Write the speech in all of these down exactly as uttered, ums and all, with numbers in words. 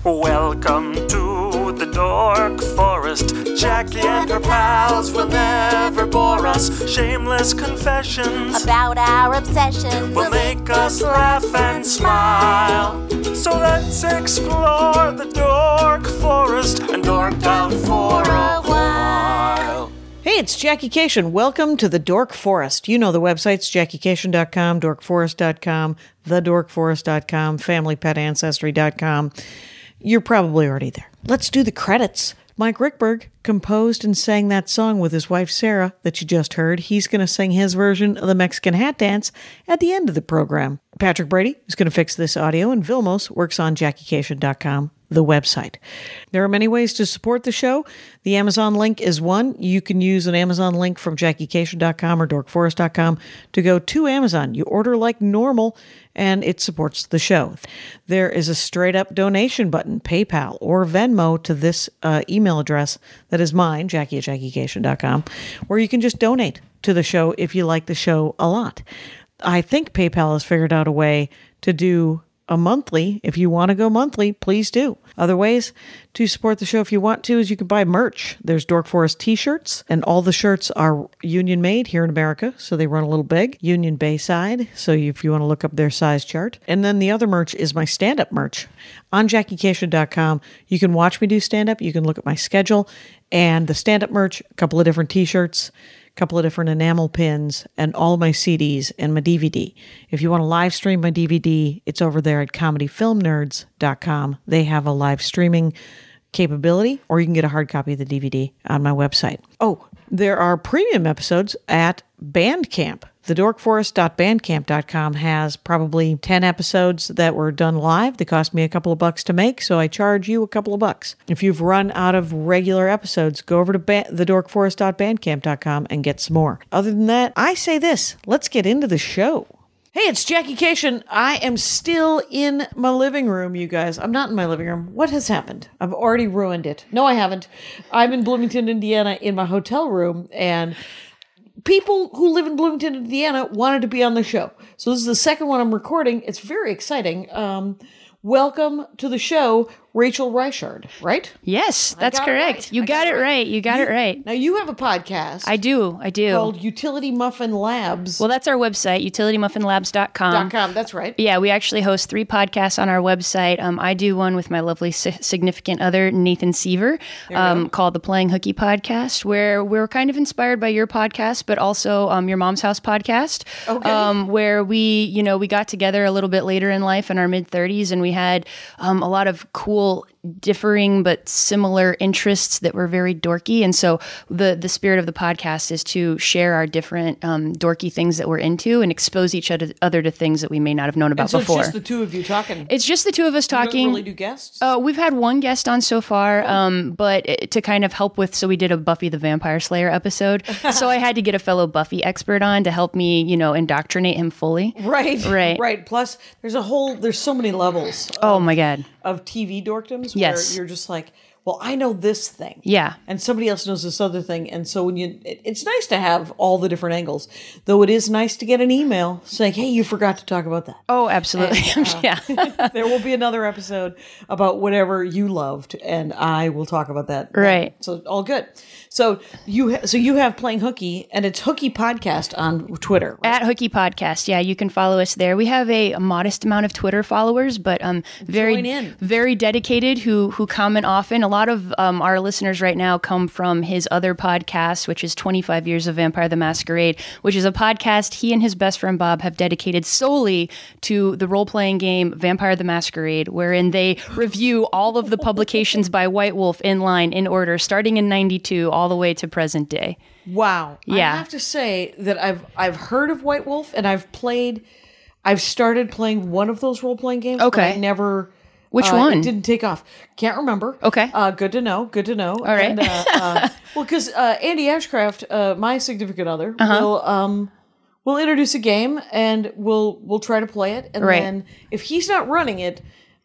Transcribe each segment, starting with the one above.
Welcome to the Dork Forest. Jackie and her pals will never bore us. Shameless confessions about our obsession will make us laugh and smile. So let's explore the Dork Forest and dork out for a while. Hey, it's Jackie Cation. Welcome to the Dork Forest. You know the websites, jackie cation dot com, dork forest dot com, the dork forest dot com, family pet ancestry dot com. You're probably already there. Let's do the credits. Mike Rickberg composed and sang that song with his wife Sarah that you just heard. He's going to sing his version of the Mexican Hat Dance at the end of the program. Patrick Brady is going to fix this audio, and Vilmos works on jackie cation dot com, the website. There are many ways to support the show. The Amazon link is one. You can use an Amazon link from jackie cation dot com or dork forest dot com to go to Amazon. You order like normal, and it supports the show. There is a straight-up donation button, PayPal or Venmo, to this uh, email address that is mine, Jackie at jackie cation dot com, where you can just donate to the show if you like the show a lot. I think PayPal has figured out a way to do a monthly. If you want to go monthly, please do. Other ways to support the show if you want to is you can buy merch. There's Dork Forest t-shirts, and all the shirts are union made here in America, so they run a little big. Union Bayside, so if you want to look up their size chart. And then the other merch is my stand-up merch. On jackie cation dot com, you can watch me do stand-up, you can look at my schedule, and the stand-up merch, a couple of different t-shirts, couple of different enamel pins, and all my C Ds and my D V D. If you want to live stream my D V D, it's over there at comedy film nerds dot com. They have a live streaming capability, or you can get a hard copy of the D V D on my website. Oh, there are premium episodes at Bandcamp. the dork forest dot bandcamp dot com has probably ten episodes that were done live. They cost me a couple of bucks to make, so I charge you a couple of bucks. If you've run out of regular episodes, go over to ba- the dork forest dot bandcamp dot com and get some more. Other than that, I say this, let's get into the show. Hey, it's Jackie Cation. I am still in my living room, you guys. I'm not in my living room. What has happened? I've already ruined it. No, I haven't. I'm in Bloomington, Indiana, in my hotel room, and people who live in Bloomington, Indiana wanted to be on the show. So this is the second one I'm recording. It's very exciting. Um, welcome to the show, Rachel Reichard, right? Yes, that's correct. Right. You got, got it right. right. You got you, it right. Now, you have a podcast. I do. I do. Called Utility Muffin Labs. Well, that's our website, utility muffin labs dot com. .com, that's right. Yeah, we actually host three podcasts on our website. Um, I do one with my lovely si- significant other, Nathan Seaver, um, called the Playing Hooky Podcast, where we're kind of inspired by your podcast, but also um, your Mom's House podcast, okay. um, where we, you know, we got together a little bit later in life in our mid-thirties, and we had um, a lot of cool differing but similar interests that were very dorky. And so the the spirit of the podcast is to share our different um, dorky things that we're into and expose each other, other to things that we may not have known about and so before. It's just the two of you talking. It's just the two of us talking. You don't really do guests? Uh, we've had one guest on so far, um, but it, to kind of help with, so we did a Buffy the Vampire Slayer episode. So I had to get a fellow Buffy expert on to help me, you know, indoctrinate him fully. Right. Right. Right. Plus, there's a whole, there's so many levels. Oh my God. Of T V dorkdoms. Yes. Where you're just like, well, I know this thing. Yeah. And somebody else knows this other thing. And so when you, it, it's nice to have all the different angles, though it is nice to get an email saying, hey, you forgot to talk about that. Oh, absolutely. And, uh, yeah. There will be another episode about whatever you loved, and I will talk about that. Right. So all good. So you, ha- so you have Playing Hooky, and it's Hooky Podcast on Twitter. Right? At Hooky Podcast. Yeah, you can follow us there. We have a, a modest amount of Twitter followers, but um, very, Join in. very dedicated who who comment often. A lot of um, our listeners right now come from his other podcast, which is twenty-five Years of Vampire the Masquerade, which is a podcast he and his best friend Bob have dedicated solely to the role-playing game Vampire the Masquerade, wherein they review all of the publications by White Wolf in line, in order, starting in ninety-two, all the way to present day. Wow. Yeah. I have to say that I've I've heard of White Wolf, and I've played, I've started playing one of those role-playing games, Okay. but I never... Which uh, one? It didn't take off. Can't remember. Okay. Uh, good to know. Good to know. All right. And, uh, uh, well, because uh, Andy Ashcraft, uh, my significant other, Uh-huh. will um, will introduce a game, and we'll we'll try to play it, and Right. then if he's not running it,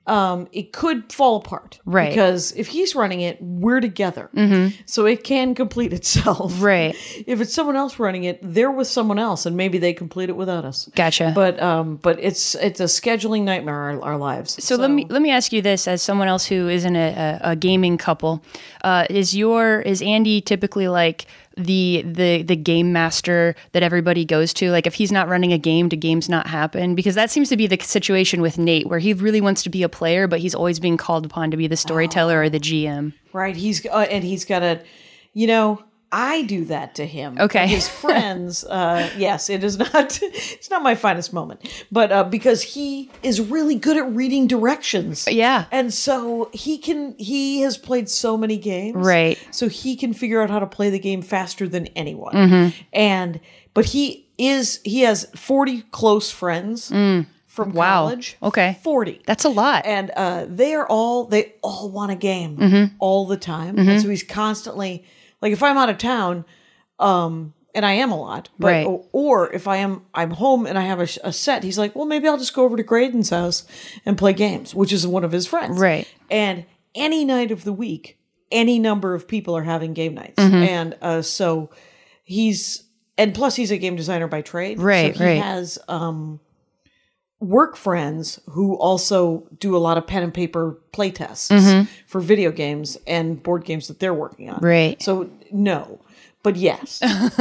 um, it could fall apart. Right. Because if he's running it, we're together. So it can complete itself. Right. If it's someone else running it, they're with someone else, and maybe they complete it without us. Gotcha. But um, but it's it's a scheduling nightmare, our, our lives. So, let me let me ask you this: as someone else who isn't a, a, a gaming couple, uh, is your is Andy typically like the the the game master that everybody goes to? Like, if he's not running a game, do games not happen? Because that seems to be the situation with Nate, where he really wants to be a player, but he's always being called upon to be the storyteller or the G M. Right. He's uh, and he's got a, you know, I do that to him. Okay. His friends, uh, yes, it is not, it's not my finest moment, but uh, because he is really good at reading directions. Yeah. And so he can, he has played so many games. Right. So he can figure out how to play the game faster than anyone. Mm-hmm. And, but he is, he has forty close friends from Wow. college. Okay. forty. That's a lot. And uh, they are all, they all want a game Mm-hmm. all the time. And so he's constantly, like if I'm out of town, um, and I am a lot, but, Right. or, or if I am, I'm home and I have a, sh- a set, he's like, well, maybe I'll just go over to Graydon's house and play games, which is one of his friends. Right. And any night of the week, any number of people are having game nights. Mm-hmm. And uh, so he's, and plus he's a game designer by trade. Right, So he right. has, um, work friends who also do a lot of pen and paper play tests for video games and board games that they're working on. Mm-hmm. Right. So no, but yes.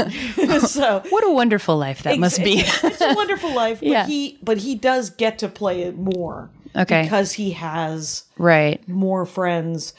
So What a wonderful life that must be. It's, it's a wonderful life. But Yeah. he but he does get to play it more. Okay. Because he has Right. more friends.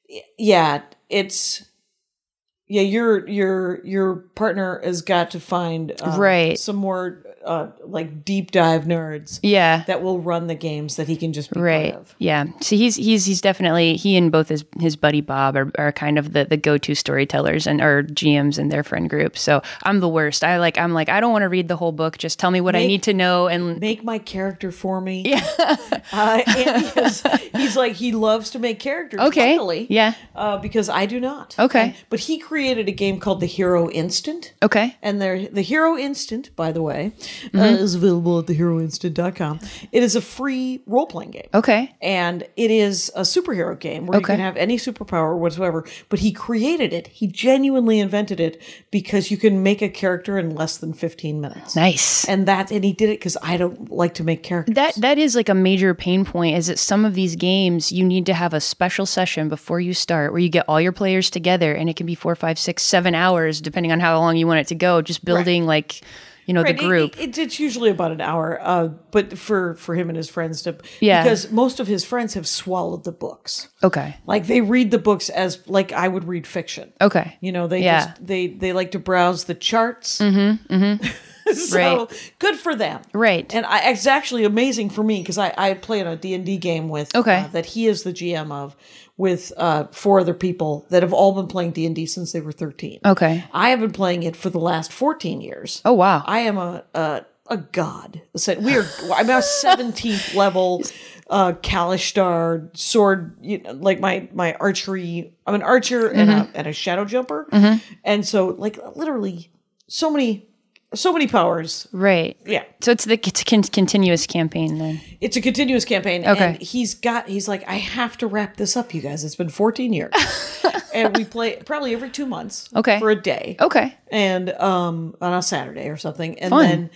Yeah, it's yeah, your your your partner has got to find uh, Right. some more uh, like deep dive nerds Yeah. that will run the games that he can just be Right. part of. Yeah. So he's he's he's definitely he and both his his buddy Bob are, are kind of the, the go to storytellers and or G Ms in their friend group. So I'm the worst. I like I'm like I don't want to read the whole book. Just tell me what I Make- need to know and Make my character for me. Yeah. uh, and he is, he's like, he loves to make characters. Okay. Luckily, Yeah. Uh, because I do not. Okay. And- but he created a game called the Hero Instant. Okay. And there, the Hero Instant, by the way, Mm-hmm. uh, is available at the hero instant dot com. It is a free role playing game. Okay. And it is a superhero game where Okay. you can have any superpower whatsoever. But he created it. He genuinely invented it because you can make a character in less than fifteen minutes. Nice. And that, and he did it because I don't like to make characters. That that is like a major pain point is that some of these games you need to have a special session before you start where you get all your players together and it can be four, five, six, seven hours depending on how long you want it to go. Just building like you know Right, the group. It, it, it's usually about an hour, uh, but for, for him and his friends to, Yeah. because most of his friends have swallowed the books. Okay. Like they read the books as like I would read fiction. Okay. You know, they Yeah. just they they like to browse the charts. Mm-hmm. Mm-hmm. so Right. good for them. Right. And I, it's actually amazing for me because I I play in a D and D game with Okay. uh, that he is the G M of with uh, four other people that have all been playing D and D since they were thirteen. Okay. I have been playing it for the last fourteen years. Oh wow. I am a a, a god. So we are. I'm a seventeenth level uh, Kalishtar sword. You know, like my my archery. I'm an archer and a and a shadow jumper. And so like literally so many so many powers. Right. Yeah. So it's the it's a con- continuous campaign then. It's a continuous campaign. Okay. And he's got, he's like, I have to wrap this up, you guys. It's been fourteen years. And we play probably every two months. Okay. For a day. Okay. And um on a Saturday or something. And Fun. then,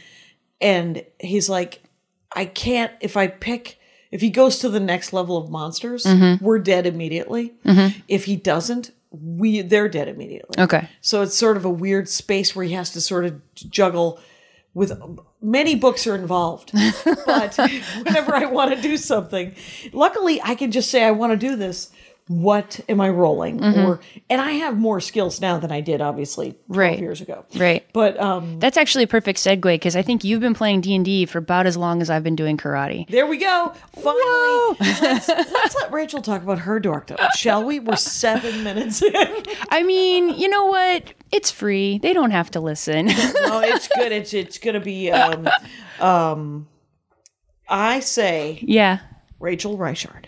and he's like, I can't, if I pick, if he goes to the next level of monsters, Mm-hmm. we're dead immediately. If he doesn't, we they're dead immediately. Okay. So it's sort of a weird space where he has to sort of juggle with many books are involved. But whenever I want to do something, luckily I can just say I want to do this. What am I rolling? Mm-hmm. Or and I have more skills now than I did obviously twelve Right. years ago. Right. But um That's actually a perfect segue because I think you've been playing D and D for about as long as I've been doing karate. there we go. Finally. Let's, let's let Rachel talk about her dorkdom, shall we? We're seven minutes in. I mean, you know what? It's free. They don't have to listen. No, it's good. It's it's gonna be um um I say Yeah. Rachel Reichard.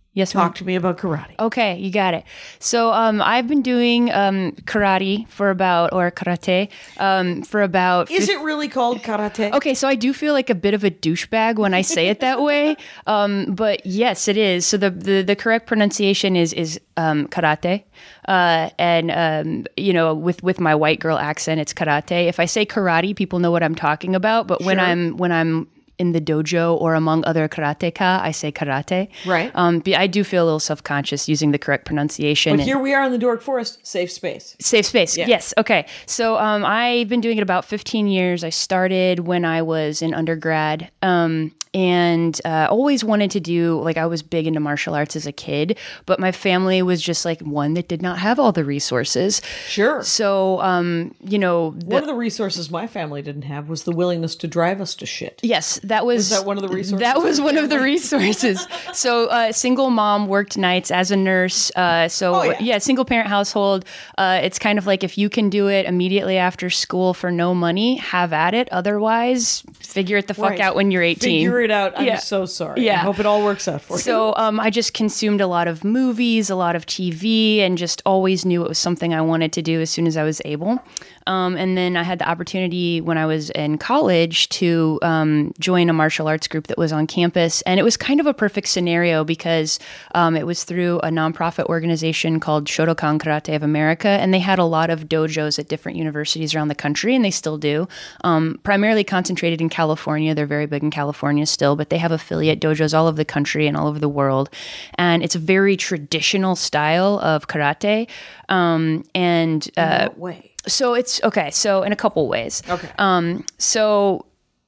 Yes, ma'am. Talk to me about karate. Okay, you got it. So um, I've been doing um, karate for about, or karate, um, for about... Is it really called karate? Okay, so I do feel like a bit of a douchebag when I say it that way, um, but yes, it is. So the the, the correct pronunciation is is um, karate, uh, and um, you know, with, with my white girl accent, it's karate. If I say karate, people know what I'm talking about. But when Sure. I'm when I'm in the dojo or among other karateka, I say karate. Right. Um, but I do feel a little self-conscious using the correct pronunciation. But and- here we are in the Dork Forest, safe space. Safe space. Yeah. Yes. Okay. So um, I've been doing it about fifteen years. I started when I was in undergrad. Um, and uh, always wanted to do, like, I was big into martial arts as a kid, but my family was just like one that did not have all the resources. Sure. So, um, you know, the- One of the resources my family didn't have was the willingness to drive us to shit. yes, that was, Was that one of the resources? That was one of the resources. So, uh, single mom, worked nights as a nurse. Uh, so, Oh, yeah. yeah. single parent household. Uh, it's kind of like if you can do it immediately after school for no money, have at it. Otherwise, figure it the fuck Right. out when you're eighteen. Figure it out. I'm Yeah. so sorry. Yeah. I hope it all works out for you. So um, I just consumed a lot of movies, a lot of T V, and just always knew it was something I wanted to do as soon as I was able. Um, and then I had the opportunity when I was in college to um, join a martial arts group that was on campus. And it was kind of a perfect scenario because um, it was through a nonprofit organization called Shotokan Karate of America. And they had a lot of dojos at different universities around the country, and they still do. Um, primarily concentrated in California. They're very big in California still, but they have affiliate dojos all over the country and all over the world. And it's a very traditional style of karate. Um, and uh, what way? so it's okay. So in a couple ways. Okay. Um, so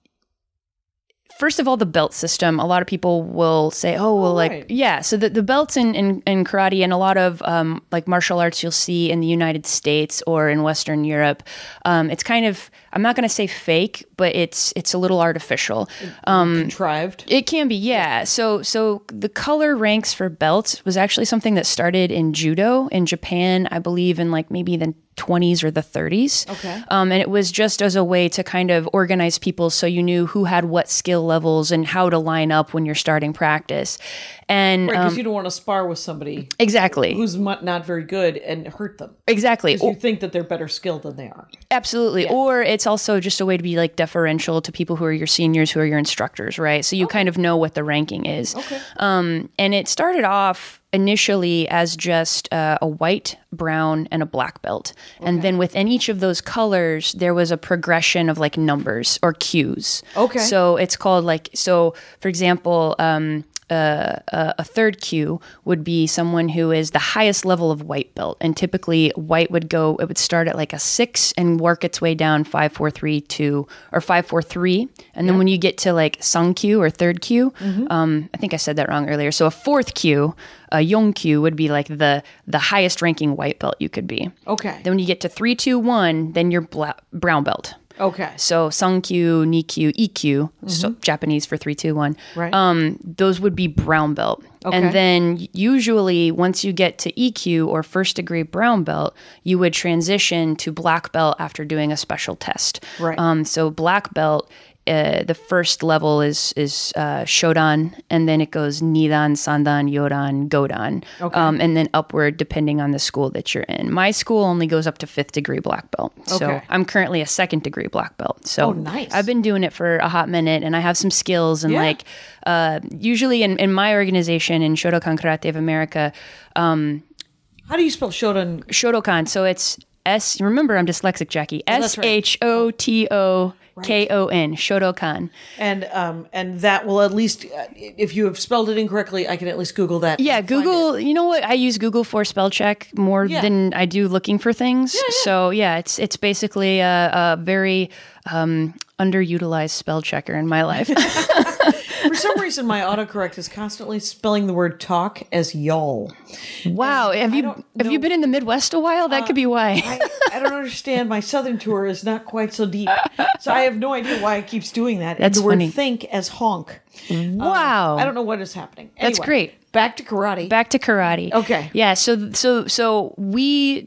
first of all, the belt system. A lot of people will say, "Oh, well, like, right. yeah." So the, the belts in, in, in karate and a lot of um, like martial arts you'll see in the United States or in Western Europe. Um, it's kind of, I'm not going to say fake, but it's it's a little artificial. Um, Contrived. it can be, yeah. So so the color ranks for belts was actually something that started in judo in Japan, I believe, in like maybe the twenties or the thirties. Okay. Um, and it was just as a way to kind of organize people so you knew who had what skill levels and how to line up when you're starting practice. And Right, because um, you don't want to spar with somebody exactly, who's mu- not very good and hurt them. exactly. Because you think that they're better skilled than they are. Absolutely. Or it's also just a way to be like deferential to people who are your seniors, who are your instructors, right? So you kind of know what the ranking is. Okay. Um, and it started off initially as just uh, a white, brown, and a black belt. And then within each of those colors, there was a progression of like numbers or cues. Okay. So it's called like, so for example, um, Uh, uh, a third cue would be someone who is the highest level of white belt, and typically white would go. It would start at like a six and work its way down five, four, three, two, or five, four, three, and then when you get to like sung cue or third cue, um, I think I said that wrong earlier. So a fourth cue, a yong cue, would be like the the highest ranking white belt you could be. Okay. Then when you get to three, two, one, then you're bla- brown belt. Okay. So Sungkyu, Nikyu, E Q, so Japanese for three, two, one. Right. Um, those would be brown belt. Okay. And then usually once you get to E Q or first degree brown belt, you would transition to black belt after doing a special test. Right. Um, so black belt, uh, the first level is is uh, Shodan, and then it goes Nidan, Sandan, Yodan, Godan, Okay. um, and then upward depending on the school that you're in. My school only goes up to fifth degree black belt. So Okay. I'm currently a second degree black belt. So Oh, nice. I've been doing it for a hot minute, and I have some skills. And Yeah. like uh, usually in, in my organization in Shotokan Karate of America, How do you spell Shodan? Shotokan. So it's S. Remember, I'm dyslexic, Jackie. Oh, that's S right. H O T O K O N. Shotokan. And um and that will at least, uh, if you have spelled it incorrectly, I can at least Google that. Yeah, and find Google. it. You know what? I use Google for spell check more Yeah. than I do looking for things. So yeah, it's it's basically a, a very um, underutilized spell checker in my life. For some reason, my autocorrect is constantly spelling the word talk as y'all. Wow, have you don't have you know- been in the Midwest a while? That could be why. I, I don't understand. My southern tour is not quite so deep. So I have no idea why it keeps doing that. And That's the word funny. think as honk. Wow, I don't know what is happening. That's Anyway, great. Back to karate. Back to karate. Okay. Yeah. So so so we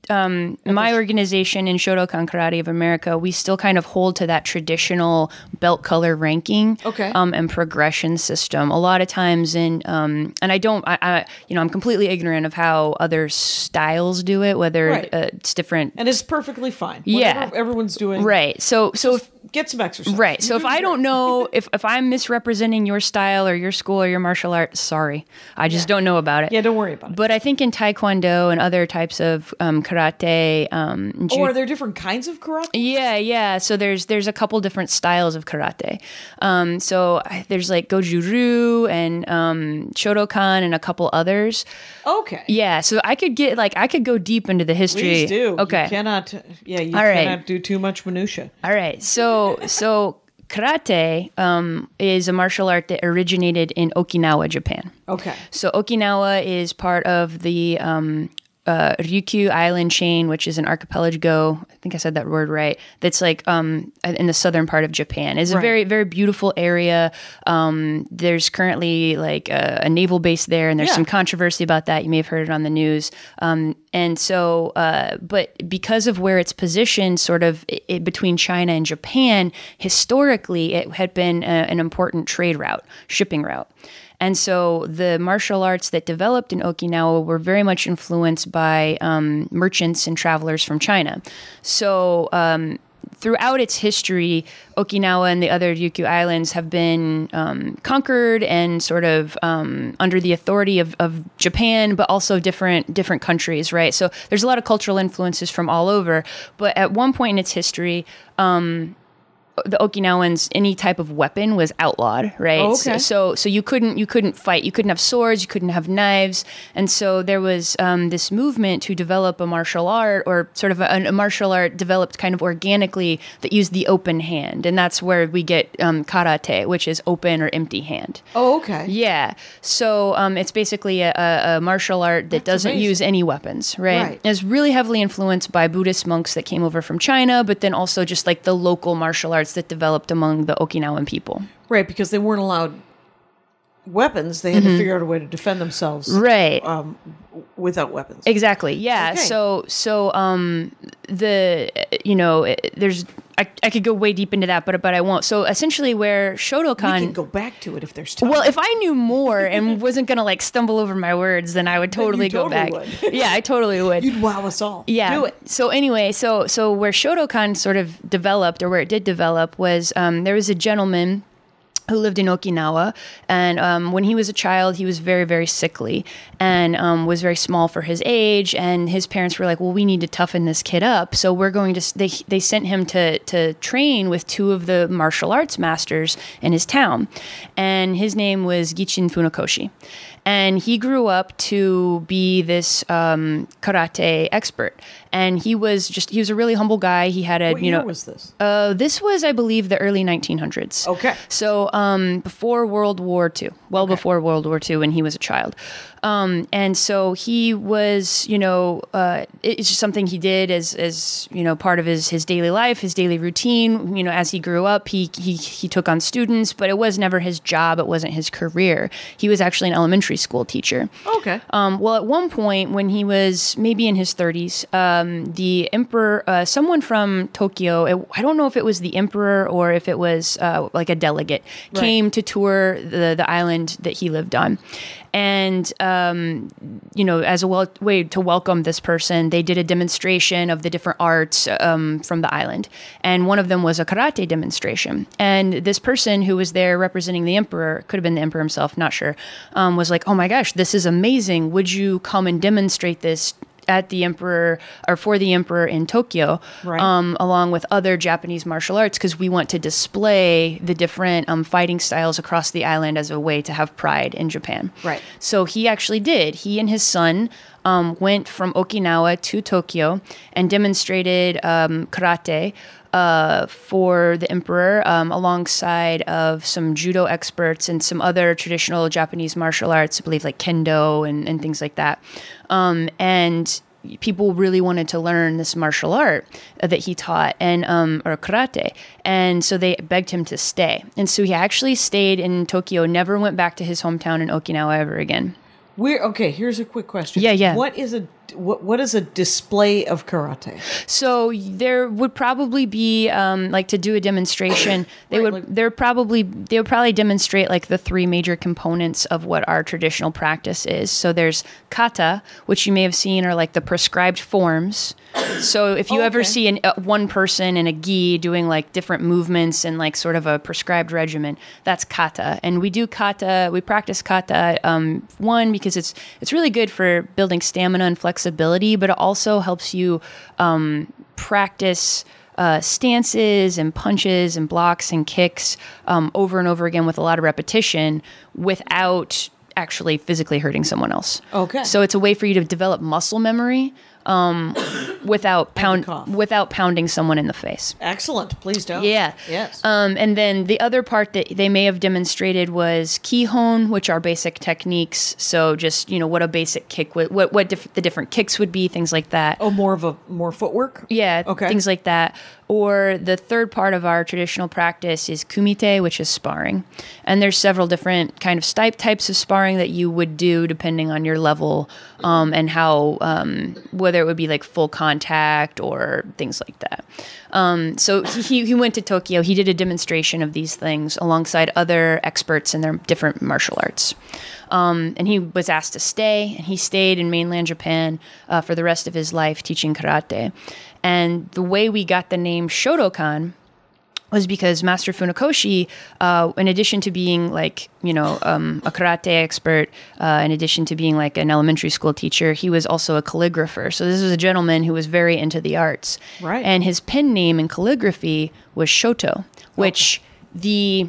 um, my organization in Shotokan Karate of America, we still kind of hold to that traditional belt color ranking Okay. um, and progression system. A lot of times in, um, and I don't, I, I, you know, I'm completely ignorant of how other styles do it, whether Right. uh, it's different. And it's perfectly fine. Yeah. Whatever everyone's doing. Right. So, so if, Get some exercise. right. So You're if doing I great. don't know, if, if I'm misrepresenting your style or your school or your martial art, sorry. I just don't know about it. Yeah, don't worry about it. But I think in Taekwondo and other types of um, karate, um, Oh, ju- are there different kinds of karate? yeah, yeah. So there's there's a couple different styles of karate. Um, so I, there's like Goju-ryu and um, Shotokan and a couple others. Okay. Yeah. So I could get like I could go deep into the history. Please do. Okay. You cannot, yeah, you All right. cannot do too much minutia. All right. So so karate um, is a martial art that originated in Okinawa, Japan. Okay. So Okinawa is part of the um, uh, Ryukyu Island chain, which is an archipelago. I think I said that word right. That's like um, in the southern part of Japan. It's a Right. very, very beautiful area. Um, there's currently like a, a naval base there, and there's Yeah. some controversy about that. You may have heard it on the news. Um, and so, uh, but because of where it's positioned, sort of i i- between China and Japan, historically, it had been a, an important trade route, shipping route. And so the martial arts that developed in Okinawa were very much influenced by um, merchants and travelers from China. So um, throughout its history, Okinawa and the other Ryukyu Islands have been um, conquered and sort of um, under the authority of, of Japan, but also different different countries, right? So there's a lot of cultural influences from all over. But at one point in its history, um, the Okinawans, any type of weapon was outlawed, right? Oh, okay. So, so, so you couldn't, you couldn't fight. You couldn't have swords. You couldn't have knives. And so there was um, this movement to develop a martial art, or sort of a, a martial art developed kind of organically that used the open hand, and that's where we get um, karate, which is open or empty hand. Oh, okay. Yeah. So um, it's basically a, a, a martial art that That's doesn't amazing. use any weapons, right? Right. It's really heavily influenced by Buddhist monks that came over from China, but then also just like the local martial arts that developed among the Okinawan people. Right, because they weren't allowed weapons. They had to figure out a way to defend themselves Mm-hmm. Right. um, without weapons. Exactly. Yeah. Okay. So so um the you know it- there's I, I could go way deep into that, but but I won't. So essentially, where We Shotokan. can go back to it if there's time. Well, if I knew more and wasn't gonna like stumble over my words, then I would you totally go totally back. would. Yeah, I totally would. You'd wow us all. Yeah. Do it. So anyway, so so where Shotokan sort of developed, or where it did develop, was um, there was a gentleman who lived in Okinawa, and um, when he was a child, he was very, very sickly and um, was very small for his age. And his parents were like, "Well, we need to toughen this kid up, so we're going to." They they sent him to to train with two of the martial arts masters in his town, and his name was Gichin Funakoshi. And he grew up to be this um, karate expert. And he was just, he was a really humble guy. He had a, What you year know, was this? uh, this was, I believe, the early nineteen hundreds. Okay. So um, before World War Two, well before World War Two, when he was a child. Um, and so he was, you know, uh, it's just something he did as, as you know, part of his, his daily life, his daily routine. You know, as he grew up, he, he he took on students, but it was never his job. It wasn't his career. He was actually an elementary school teacher. Okay. Um, well, at one point, when he was maybe in his thirties, um, the emperor, uh, someone from Tokyo, it, I don't know if it was the emperor or if it was uh, like a delegate, Right. came to tour the, the island that he lived on. And, um, you know, as a wel- way to welcome this person, they did a demonstration of the different arts um, from the island. And one of them was a karate demonstration. And this person who was there representing the emperor, could have been the emperor himself, not sure, um, was like, "Oh my gosh, this is amazing. Would you come and demonstrate this at the emperor or for the emperor in Tokyo, Right. um, along with other Japanese martial arts, because we want to display the different um, fighting styles across the island as a way to have pride in Japan." Right. So he actually did. He and his son um, went from Okinawa to Tokyo and demonstrated um, karate uh, for the emperor, um, alongside of some judo experts and some other traditional Japanese martial arts, I believe like kendo and, and things like that. Um, and people really wanted to learn this martial art uh, that he taught, and um, or karate, and so they begged him to stay. And so he actually stayed in Tokyo, never went back to his hometown in Okinawa ever again. We're okay. Here's a quick question. Yeah, yeah. What is a what what is a display of karate? So there would probably be um, like to do a demonstration. They Right, would like- they're probably they would probably demonstrate like the three major components of what our traditional practice is. So there's kata, which you may have seen are like the prescribed forms. So if you Oh, ever okay. see an, uh, one person in a gi doing like different movements and like sort of a prescribed regimen, that's kata. And we do kata, we practice kata, um, one, because it's it's really good for building stamina and flexibility, but it also helps you um, practice uh, stances and punches and blocks and kicks um, over and over again with a lot of repetition without actually physically hurting someone else. Okay. So it's a way for you to develop muscle memory um, without pound cough. without pounding someone in the face. Excellent. Please don't. Yeah. Yes. Um, and then the other part that they may have demonstrated was kihon, which are basic techniques. So just, you know, what a basic kick would, what what diff- the different kicks would be, things like that. oh, more of a more footwork. Yeah, Okay. things like that. Or the third part of our traditional practice is kumite, which is sparring. And there's several different kind of type types of sparring that you would do depending on your level um, and how, um, whether it would be like full contact or things like that. Um, so he, he went to Tokyo. He did a demonstration of these things alongside other experts in their different martial arts. Um, and he was asked to stay, and he stayed in mainland Japan uh, for the rest of his life teaching karate. And the way we got the name Shotokan was because Master Funakoshi, uh, in addition to being like, you know, um, a karate expert, uh, in addition to being like an elementary school teacher, he was also a calligrapher. So this was a gentleman who was very into the arts. Right. And his pen name in calligraphy was Shoto, which the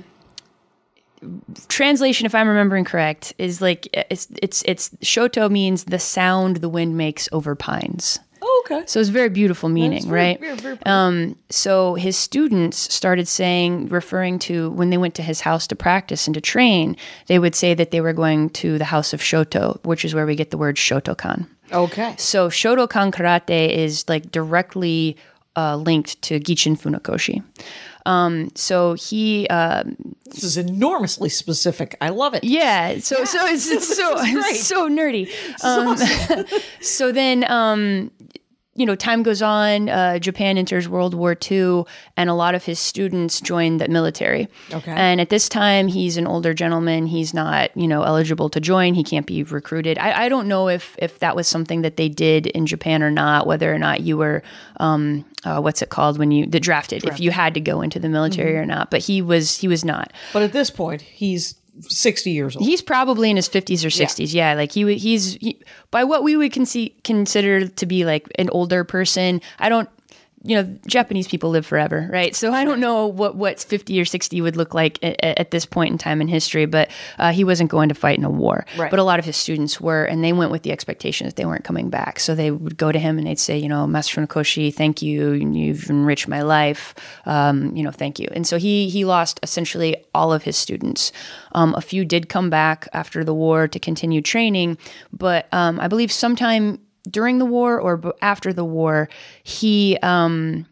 translation, if I'm remembering correct, is like, it's, it's, it's Shoto means the sound the wind makes over pines. Oh, okay. So it's very beautiful meaning, very- right? very- very pretty. um, so his students started saying, referring to when they went to his house to practice and to train, they would say that they were going to the house of Shoto, which is where we get the word Shotokan. Okay. So Shotokan karate is like directly uh, linked to Gichin Funakoshi. Um, so he, uh, This is enormously specific. I love it. yeah, so so it's, it's so is great. it's so nerdy. Um, so then, um, you know, time goes on. Uh, Japan enters World War Two, and a lot of his students join the military. Okay. And at this time, he's an older gentleman. He's not, you know, eligible to join. He can't be recruited. I, I don't know if if that was something that they did in Japan or not. Whether or not you were, um, uh, what's it called when you the drafted, if you had to go into the military Mm-hmm. or not. But he was he was not. But at this point, he's sixty years old. He's probably in his fifties or sixties. Yeah, like he would- he's he, by what we would conce- consider to be like an older person. I don't, you know, Japanese people live forever, right? So I don't know what what fifty or sixty would look like at, at this point in time in history. But uh, he wasn't going to fight in a war. Right. But a lot of his students were, and they went with the expectation that they weren't coming back. So they would go to him and they'd say, you know, Master Funakoshi, thank you. You've enriched my life. Um, you know, thank you. And so he he lost essentially all of his students. Um, a few did come back after the war to continue training, but um, I believe sometime during the war or b- after the war, he um,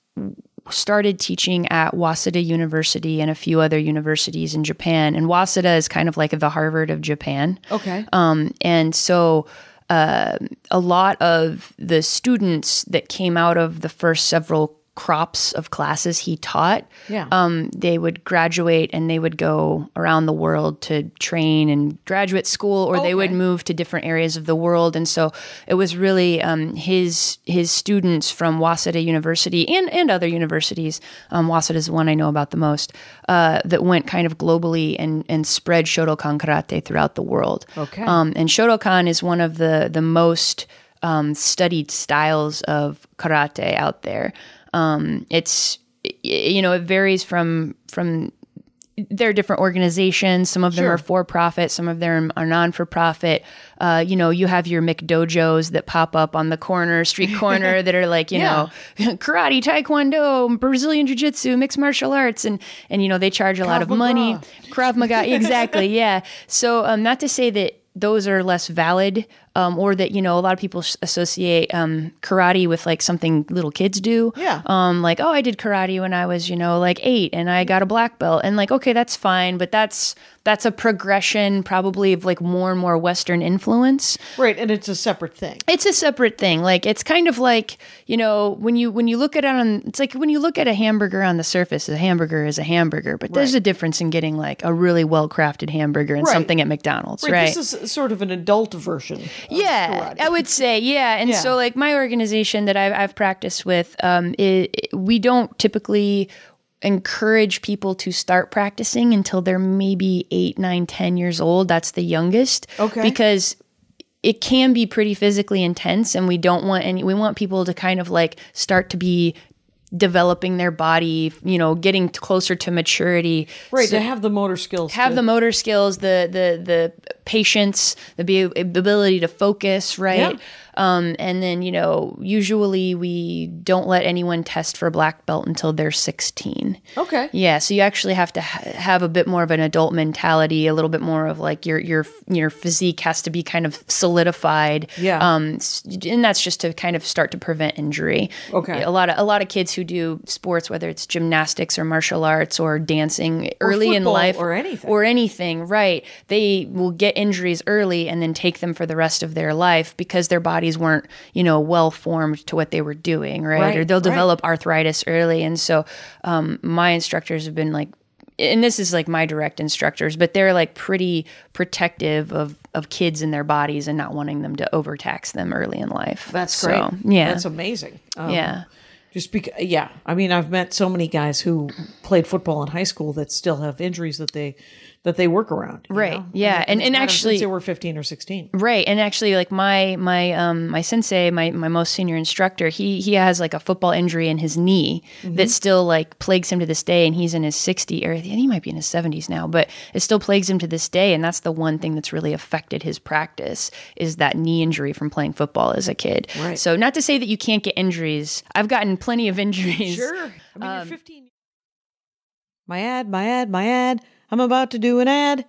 started teaching at Waseda University and a few other universities in Japan. And Waseda is kind of like the Harvard of Japan. Okay. Um, and so uh, a lot of the students that came out of the first several crops of classes he taught, Yeah. um, they would graduate and they would go around the world to train in graduate school, or they would Okay. move to different areas of the world. And so it was really um, his his students from Waseda University and, and other universities, um, Waseda is the one I know about the most, uh, that went kind of globally and, and spread Shotokan karate throughout the world. Okay. Um, and Shotokan is one of the, the most um, studied styles of karate out there. Um, it's, you know, it varies from, from, there are different organizations. Some of them Sure. are for profit. Some of them are non for profit. Uh, you know, you have your McDojos that pop up on the corner, street corner that are like, you Yeah. know, karate, taekwondo, Brazilian jiu-jitsu, mixed martial arts. And, and, you know, they charge a lot of Krav money. Maga. Krav Maga. Exactly. Yeah. So, um, not to say that those are less valid, um, or that, you know, a lot of people s- associate um, karate with like something little kids do. Yeah. Um, like, oh, I did karate when I was, you know, like eight and I got a black belt. And like, okay, that's fine, but that's that's a progression probably of like more and more Western influence. Right, and it's a separate thing. It's a separate thing. Like it's kind of like, you know, when you when you look at it on it's like when you look at a hamburger on the surface, a hamburger is a hamburger, but there's Right. a difference in getting like a really well-crafted hamburger and Right. something at McDonald's, right? Right, this is sort of an adult version. Of Yeah, karate. I would say, yeah. And Yeah. so like my organization that I've, I've practiced with, um, it, it- we don't typically encourage people to start practicing until they're maybe eight, nine, ten years old. That's the youngest. Okay. Because it can be pretty physically intense, and we don't want any, we want people to kind of like start to be developing their body, you know, getting closer to maturity. Right, So- to have the motor skills. have to, the motor skills, the the the patience, the be- ability to focus, right? Yeah. Um, and then, you know, usually we don't let anyone test for black belt until they're sixteen. Okay. Yeah, so you actually have to ha- have a bit more of an adult mentality, a little bit more of like your your your physique has to be kind of solidified. Yeah. Um, s- and that's just to kind of start to prevent injury. Okay. A lot of a lot of kids who do sports, whether it's gymnastics or martial arts or dancing, early in football life or anything. or anything, right? They will get injuries early and then take them for the rest of their life because their bodies weren't, you know, well formed to what they were doing, right? Right, Or they'll right. develop arthritis early. And so um, my instructors have been like, and this is like my direct instructors, but they're like pretty protective of, of kids and their bodies and not wanting them to overtax them early in life. That's So, great. yeah. That's amazing. Um, yeah. Just because, yeah. I mean, I've met so many guys who played football in high school that still have injuries that they that they work around. you Right. know? Yeah. And- and had them actually- since they were fifteen or sixteen. Right. And actually like my my um my sensei, my my most senior instructor, he he has like a football injury in his knee Mm-hmm. that still like plagues him to this day, and he's in his sixties, or he might be in his seventies now, but it still plagues him to this day, and that's the one thing that's really affected his practice is that knee injury from playing football as a kid. Right. So not to say that you can't get injuries. I've gotten plenty of injuries. Sure. I mean, Um, you're fifteen. My ad, my ad, my ad. I'm about to do an ad.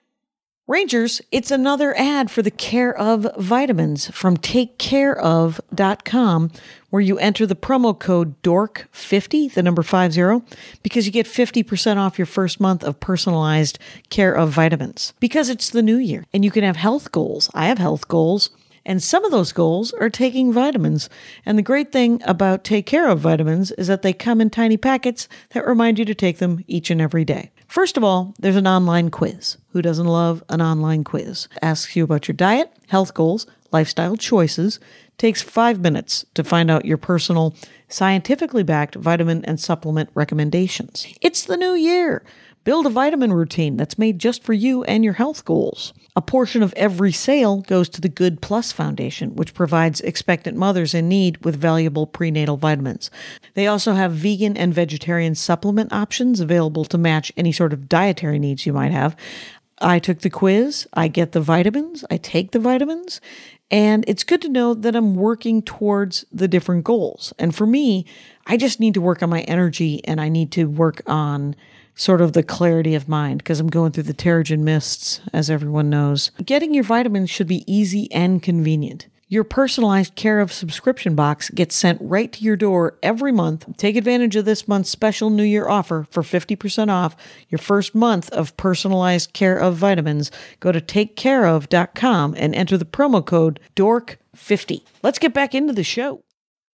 Rangers, it's another ad for the Care of vitamins from take care of dot com, where you enter the promo code D O R K fifty, the number five zero, because you get fifty percent off your first month of personalized Care of vitamins. Because it's the new year and you can have health goals. I have health goals. And some of those goals are taking vitamins. And the great thing about Take Care of vitamins is that they come in tiny packets that remind you to take them each and every day. First of all, there's an online quiz. Who doesn't love an online quiz? Asks you about your diet, health goals, lifestyle choices. Takes five minutes to find out your personal, scientifically backed vitamin and supplement recommendations. It's the new year. Build a vitamin routine that's made just for you and your health goals. A portion of every sale goes to the Good Plus Foundation, which provides expectant mothers in need with valuable prenatal vitamins. They also have vegan and vegetarian supplement options available to match any sort of dietary needs you might have. I took the quiz, I get the vitamins, I take the vitamins, and it's good to know that I'm working towards the different goals. And for me, I just need to work on my energy and I need to work on sort of the clarity of mind because I'm going through the Terrigen mists, as everyone knows. Getting your vitamins should be easy and convenient. Your personalized Care of subscription box gets sent right to your door every month. Take advantage of this month's special New Year offer for fifty percent off your first month of personalized Care of vitamins. Go to take care of dot com and enter the promo code D O R K fifty. Let's get back into the show.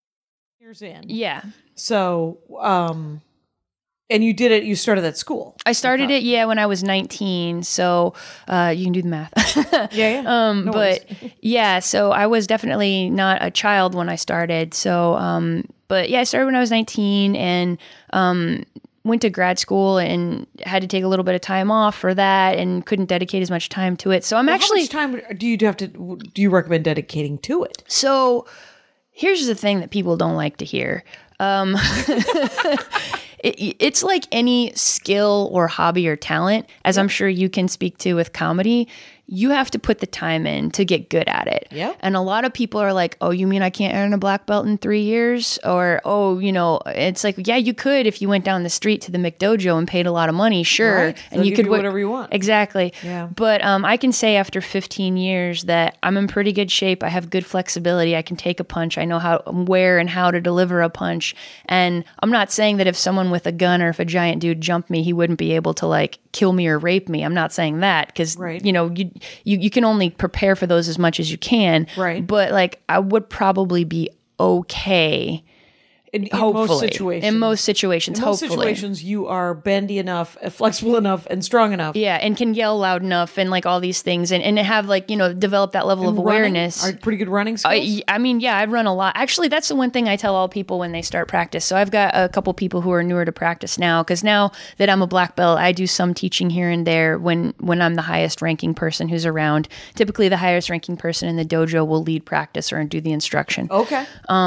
Years in. Yeah. So, um, and you did it, you started at school. I started it, yeah, when I was nineteen. So uh, you can do the math. Yeah, yeah. Um, No but worries. yeah, so I was definitely not a child when I started. So, um, but yeah, I started when I was nineteen and um, went to grad school and had to take a little bit of time off for that and couldn't dedicate as much time to it. So I'm Well, actually how much time do you have to? Do you recommend dedicating to it? So here's the thing that people don't like to hear. Um, it, it's like any skill or hobby or talent, as I'm sure you can speak to with comedy. You have to put the time in to get good at it. Yep. And a lot of people are like, oh, you mean I can't earn a black belt in three years? Or, oh, you know, it's like, yeah, you could if you went down the street to the McDojo and paid a lot of money, sure. Right. And They'll you give could you wo- whatever you want. Exactly. Yeah. But um, I can say after fifteen years that I'm in pretty good shape. I have good flexibility. I can take a punch. I know how, where and how to deliver a punch. And I'm not saying that if someone with a gun or if a giant dude jumped me, he wouldn't be able to like kill me or rape me. I'm not saying that because, Right. you know, you, you you can only prepare for those as much as you can. Right. But like, I would probably be okay. In, in Hopefully. most situations. In most situations, In most hopefully. situations, you are bendy enough, uh, flexible enough, and strong enough. Yeah, and can yell loud enough and like all these things and, and have like, you know, develop that level of And running awareness. Are pretty good running skills. I, I mean, yeah, I run a lot. Actually, that's the one thing I tell all people when they start practice. So I've got a couple people who are newer to practice now because now that I'm a black belt, I do some teaching here and there when, when I'm the highest ranking person who's around. Typically, the highest ranking person in the dojo will lead practice or do the instruction. okay.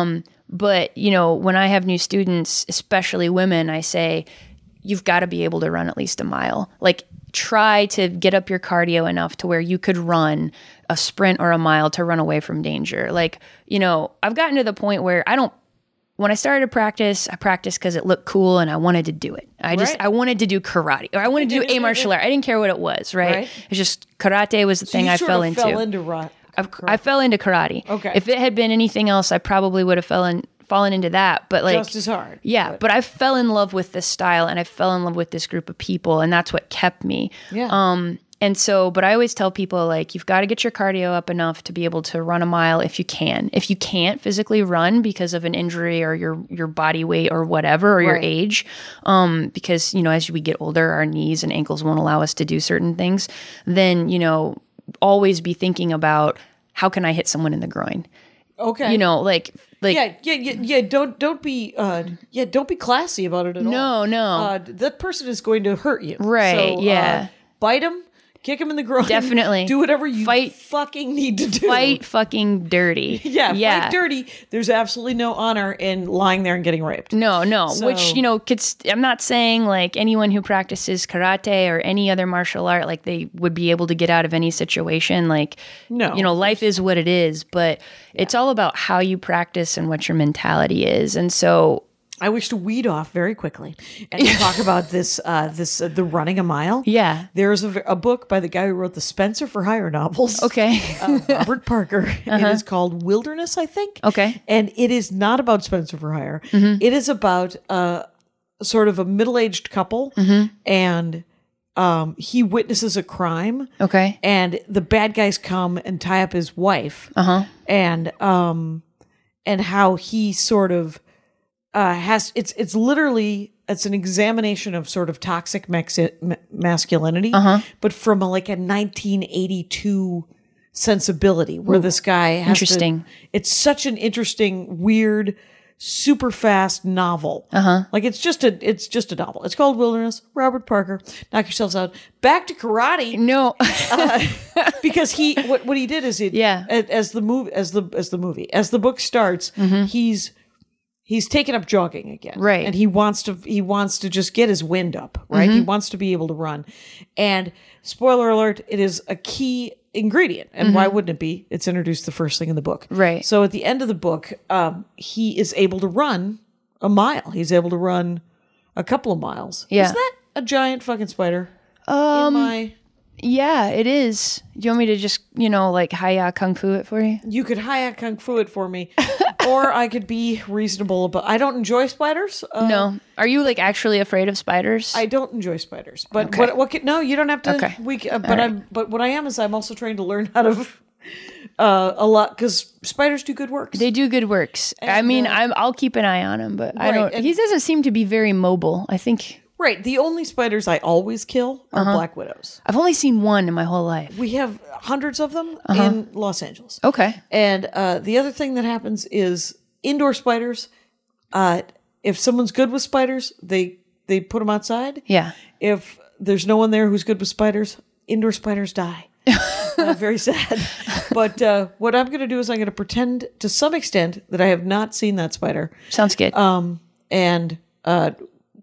But, you know, when I have new students, especially women, I say, you've got to be able to run at least a mile. Like, try to get up your cardio enough to where you could run a sprint or a mile to run away from danger. Like, you know, I've gotten to the point where I don't, when I started to practice, I practiced because it looked cool and I wanted to do it. I just, Right. I wanted to do karate or I wanted to do a martial art. I didn't care what it was, right? Right. It's just karate was the So thing you I sort fell of into. Fell into ro- I've, I fell into karate. Okay. If it had been anything else, I probably would have fallen fallen into that. But like just as hard. Yeah, But- but I fell in love with this style and I fell in love with this group of people, and that's what kept me. Yeah. Um. And so, but I always tell people like you've got to get your cardio up enough to be able to run a mile if you can. If you can't physically run because of an injury or your your body weight or whatever or your Right. age, um, because you know as we get older, our knees and ankles won't allow us to do certain things. Then you know always be thinking about how can I hit someone in the groin. Okay. You know, like like Yeah, yeah, yeah, yeah. Don't don't be uh yeah, don't be classy about it at all. No, no. Uh, that person is going to hurt you. Right, So, yeah. Uh, bite him, kick him in the groin. Definitely. Do whatever you Fight- fucking need to do. fight fucking dirty. Yeah, yeah. fight dirty. There's absolutely no honor in lying there and getting raped. No, no. So- Which, you know, could st- I'm not saying like anyone who practices karate or any other martial art, like they would be able to get out of any situation. Like, No. you know, life is what it is, but it's all about how you practice and what your mentality is. And so, I wish to weed off very quickly and talk about this. Uh, this uh, the running a mile. yeah. There's a, v- a book by the guy who wrote the Spencer for Hire novels. Okay. uh, Robert Parker. It is called Wilderness, I think. Okay. And it is not about Spencer for Hire. It is about uh, sort of a middle-aged couple, and um, he witnesses a crime. Okay. And the bad guys come and tie up his wife. Uh-huh. And um, and how he sort of uh, has it's it's literally it's an examination of sort of toxic maxi- ma- masculinity, but from a, like a nineteen eighty-two sensibility, where this guy has to- Interesting. it's such an interesting, weird, super fast novel. Uh huh. Like it's just a it's just a novel. It's called Wilderness. Robert Parker. Knock yourselves out. Back to karate. No. Because he what, what he did is it Yeah. as, as the movie as the as the movie as the book starts he's he's taken up jogging again, Right. and he wants to he wants to just get his wind up, right? He wants to be able to run, and spoiler alert, it is a key ingredient, and why wouldn't it be? It's introduced the first thing in the book, Right. So at the end of the book, um, he is able to run a mile. He's able to run a couple of miles. Yeah. Is that a giant fucking spider? Um, in my yeah, it is. Do you want me to just, you know, like hiya kung fu it for you? You could hiya kung fu it for me, or I could be reasonable. But I don't enjoy spiders. Uh, No. Are you like actually afraid of spiders? I don't enjoy spiders. But Okay. what? What? Can, no, you don't have to. Okay. We. Uh, but I'm. But what I am is I'm also trying to learn how to. Uh, a lot because spiders do good work. They do good works. I mean, uh, I'm, I'll keep an eye on him, but I Right, don't. and- He doesn't seem to be very mobile. I think Right. The only spiders I always kill are Uh-huh. black widows. I've only seen one in my whole life. We have hundreds of them Uh-huh. in Los Angeles. Okay. And uh, the other thing that happens is indoor spiders. Uh, if someone's good with spiders, they they put them outside. Yeah. If there's no one there who's good with spiders, indoor spiders die. uh, very sad. But uh, what I'm going to do is I'm going to pretend to some extent that I have not seen that spider, Sounds good. um, and uh,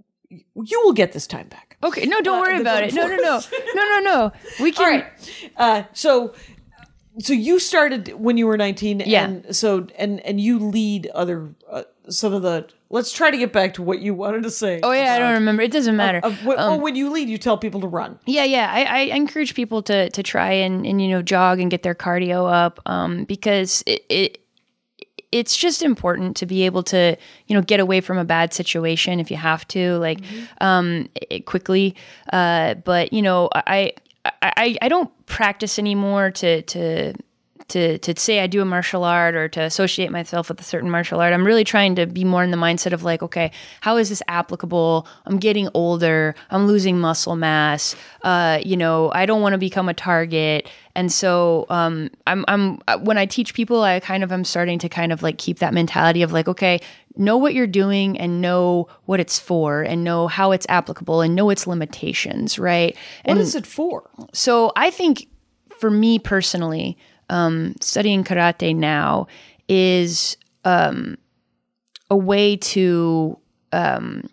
you will get this time back. okay. No, don't uh, worry the about Dark it. No, no, no, no, no, no. We can. All right. Uh, so, so you started when you were nineteen, Yeah. and so and and you lead other uh, some of the. Let's try to get back to what you wanted to say. Oh yeah, I don't about- remember. It doesn't matter. Uh, wh- oh, when you lead, you tell people to run. Yeah, yeah. I, I encourage people to to try and, and you know jog and get their cardio up, um, because it, it it's just important to be able to, you know, get away from a bad situation if you have to, like, mm-hmm. um, it, quickly. Uh, but you know, I, I, I don't practice anymore to, to, to, to say I do a martial art or to associate myself with a certain martial art. I'm really trying to be more in the mindset of like, okay, how is this applicable? I'm getting older. I'm losing muscle mass. Uh, you know, I don't want to become a target. And so, um, I'm, I'm, when I teach people, I kind of, I'm starting to kind of like keep that mentality of like, okay, know what you're doing and know what it's for and know how it's applicable and know its limitations, right? What and is it for? So I think for me personally, Um, studying karate now is um, a way to um,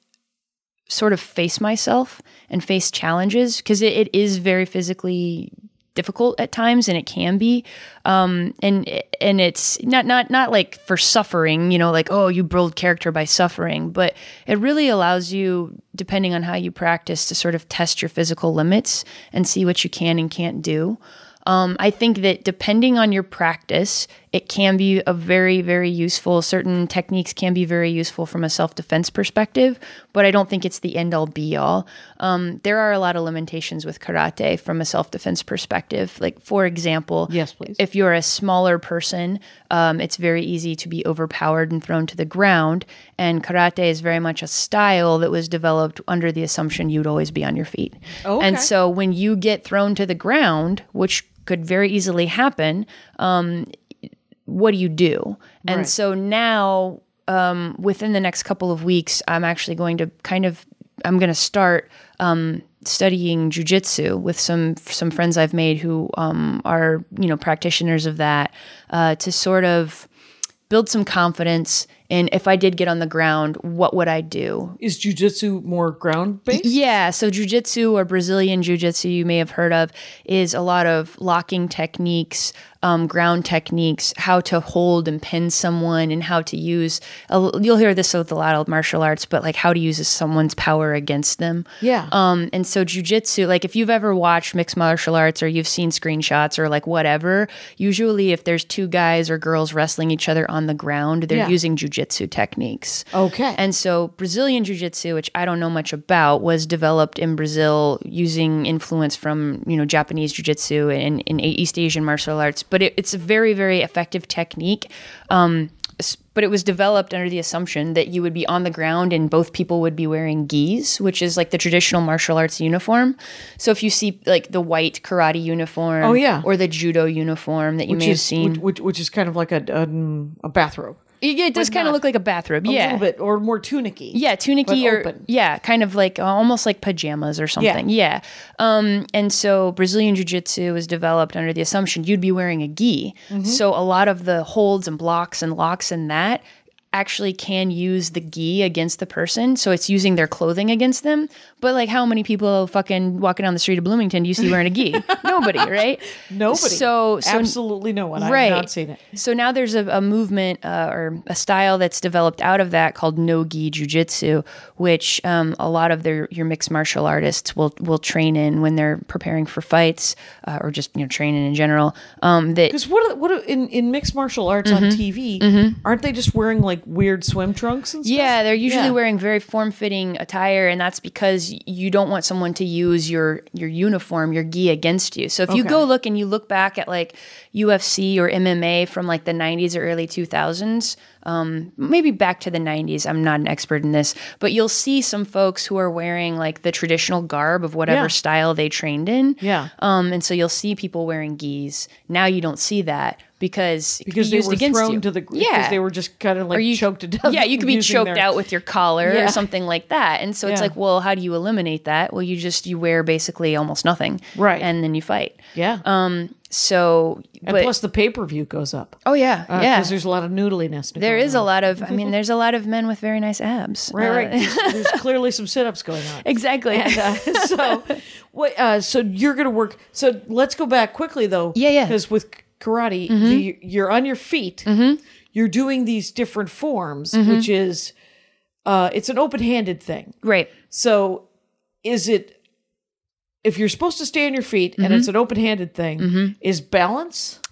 sort of face myself and face challenges, because it, it is very physically difficult at times, and it can be, um, and and it's not not not like for suffering, you know, like, oh, you build character by suffering, but it really allows you, depending on how you practice, to sort of test your physical limits and see what you can and can't do. Um, I think that depending on your practice, it can be a very, very useful. Certain techniques can be very useful from a self-defense perspective, but I don't think it's the end-all be-all. Um, there are a lot of limitations with karate from a self-defense perspective. Like, for example, yes, please. If you're a smaller person, um, it's very easy to be overpowered and thrown to the ground. And karate is very much a style that was developed under the assumption you'd always be on your feet. Oh, okay. And so when you get thrown to the ground, which could very easily happen, um, what do you do? And Right. so now, um, within the next couple of weeks, I'm actually going to kind of, I'm going to start um, studying jujitsu with some some friends I've made who um, are, you know, practitioners of that, uh, to sort of build some confidence in, if I did get on the ground, what would I do? Is jiu-jitsu more ground-based? Yeah, so jiu-jitsu or Brazilian jiu-jitsu, you may have heard of, is a lot of locking techniques, um, ground techniques, how to hold and pin someone, and how to use, uh, you'll hear this with a lot of martial arts, but like how to use someone's power against them. Yeah. Um, and so jiu-jitsu, like if you've ever watched mixed martial arts or you've seen screenshots or like whatever, usually if there's two guys or girls wrestling each other on the ground, they're Yeah. using jiu-jitsu techniques. Okay. And so Brazilian jiu-jitsu, which I don't know much about, was developed in Brazil using influence from, you know, Japanese jiu-jitsu and, and East Asian martial arts. But it, it's a very, very effective technique. Um, s- but it was developed under the assumption that you would be on the ground and both people would be wearing gis, which is like the traditional martial arts uniform. So if you see like the white karate uniform, Oh, yeah. or the judo uniform that you which may have is seen. which, which, which is kind of like a um, a bathrobe. Yeah, it does but kind of not- look like a bathrobe. A Yeah. little bit, or more tunicky. Yeah, tunicky but or open. yeah, kind of like uh, almost like pajamas or something. Yeah. Um, and so Brazilian jiu-jitsu was developed under the assumption you'd be wearing a gi. Mm-hmm. So a lot of the holds and blocks and locks and that actually can use the gi against the person. So it's using their clothing against them. But like, how many people fucking walking down the street of Bloomington do you see wearing a gi? Nobody, right? Nobody. So, so absolutely no one. Right. I've not seen it. So now there's a, a movement uh, or a style that's developed out of that called no-gi jiu-jitsu, which um, a lot of their your mixed martial artists will will train in when they're preparing for fights uh, or just, you know, training in general. Um, that Because what are, what are, in in mixed martial arts Mm-hmm. on T V, aren't they just wearing like weird swim trunks and stuff? Yeah, they're usually Yeah. wearing very form-fitting attire, and that's because you don't want someone to use your your uniform, your gi against you. So if you Okay. go look and you look back at like U F C or M M A from like the nineties or early two thousands, um, maybe back to the nineties, I'm not an expert in this, but you'll see some folks who are wearing like the traditional garb of whatever Yeah. style they trained in. Yeah. Um, and so you'll see people wearing gis. Now you don't see that because it could Because be they used were against thrown you. to the because yeah. they were just kind of like Or you- choked to death. Yeah, you could be using choked their- out with your collar Yeah. or something like that. And so it's Yeah. like, well, how do you eliminate that? Well, you just you wear basically almost nothing. Right. And then you fight. Yeah. Um so and but, plus the pay per view goes up. oh yeah, Uh, yeah. Because there's a lot of noodliness. to There go is a on. lot of I mean, there's a lot of men with very nice abs. Right, Uh, right. There's, there's clearly some sit ups going on. Exactly. And, uh, so, what? Uh, so you're going to work. So let's go back quickly, though. Yeah, yeah. Because with karate, the, you're on your feet. Mm-hmm. You're doing these different forms, which is, uh, it's an open handed thing. Right. So, is it if you're supposed to stay on your feet and it's an open handed thing? Is balance?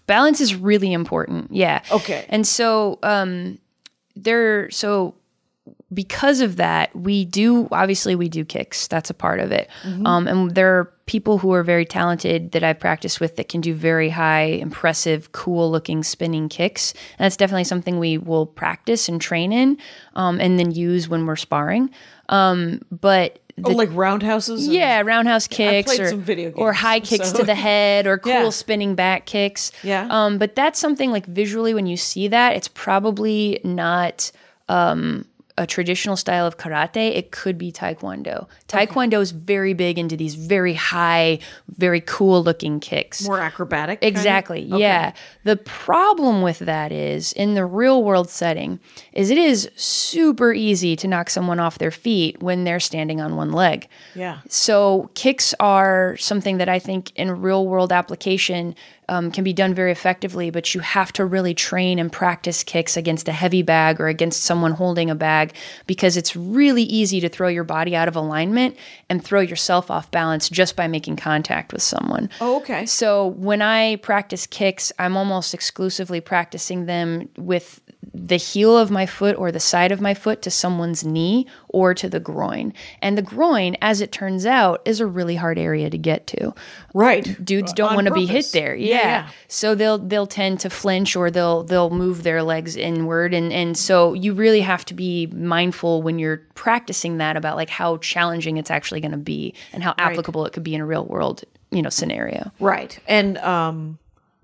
Balance is really important. Yeah. Okay. And so um, there, so because of that, we do, obviously we do kicks. That's a part of it. Mm-hmm. Um, and there are people who are very talented that I've practiced with that can do very high, impressive, cool looking spinning kicks. And that's definitely something we will practice and train in um, and then use when we're sparring. Um, but The, oh, like roundhouses? And, yeah, roundhouse kicks I played or, some video games, or high kicks so. to the head or cool Yeah. spinning back kicks. Yeah. Um, but that's something like visually when you see that, it's probably not um, a traditional style of karate. It could be taekwondo. Taekwondo is very big into these very high, very cool looking kicks. More acrobatic? kind of? Exactly. Okay. Yeah. The problem with that is in the real world setting is it is super easy to knock someone off their feet when they're standing on one leg. Yeah. So kicks are something that I think in real world application um, can be done very effectively, but you have to really train and practice kicks against a heavy bag or against someone holding a bag because it's really easy to throw your body out of alignment and throw yourself off balance just by making contact with someone. Oh, okay. So when I practice kicks, I'm almost exclusively practicing them with the heel of my foot or the side of my foot to someone's knee or to the groin. And the groin, as it turns out, is a really hard area to get to. Right. Dudes don't On want to be hit purpose. there. Yeah, Yeah. yeah. So they'll they'll tend to flinch or they'll they'll move their legs inward and and so you really have to be mindful when you're practicing that about like how challenging it's actually going to be and how applicable it could be in a real world, you know, scenario. Right. And um,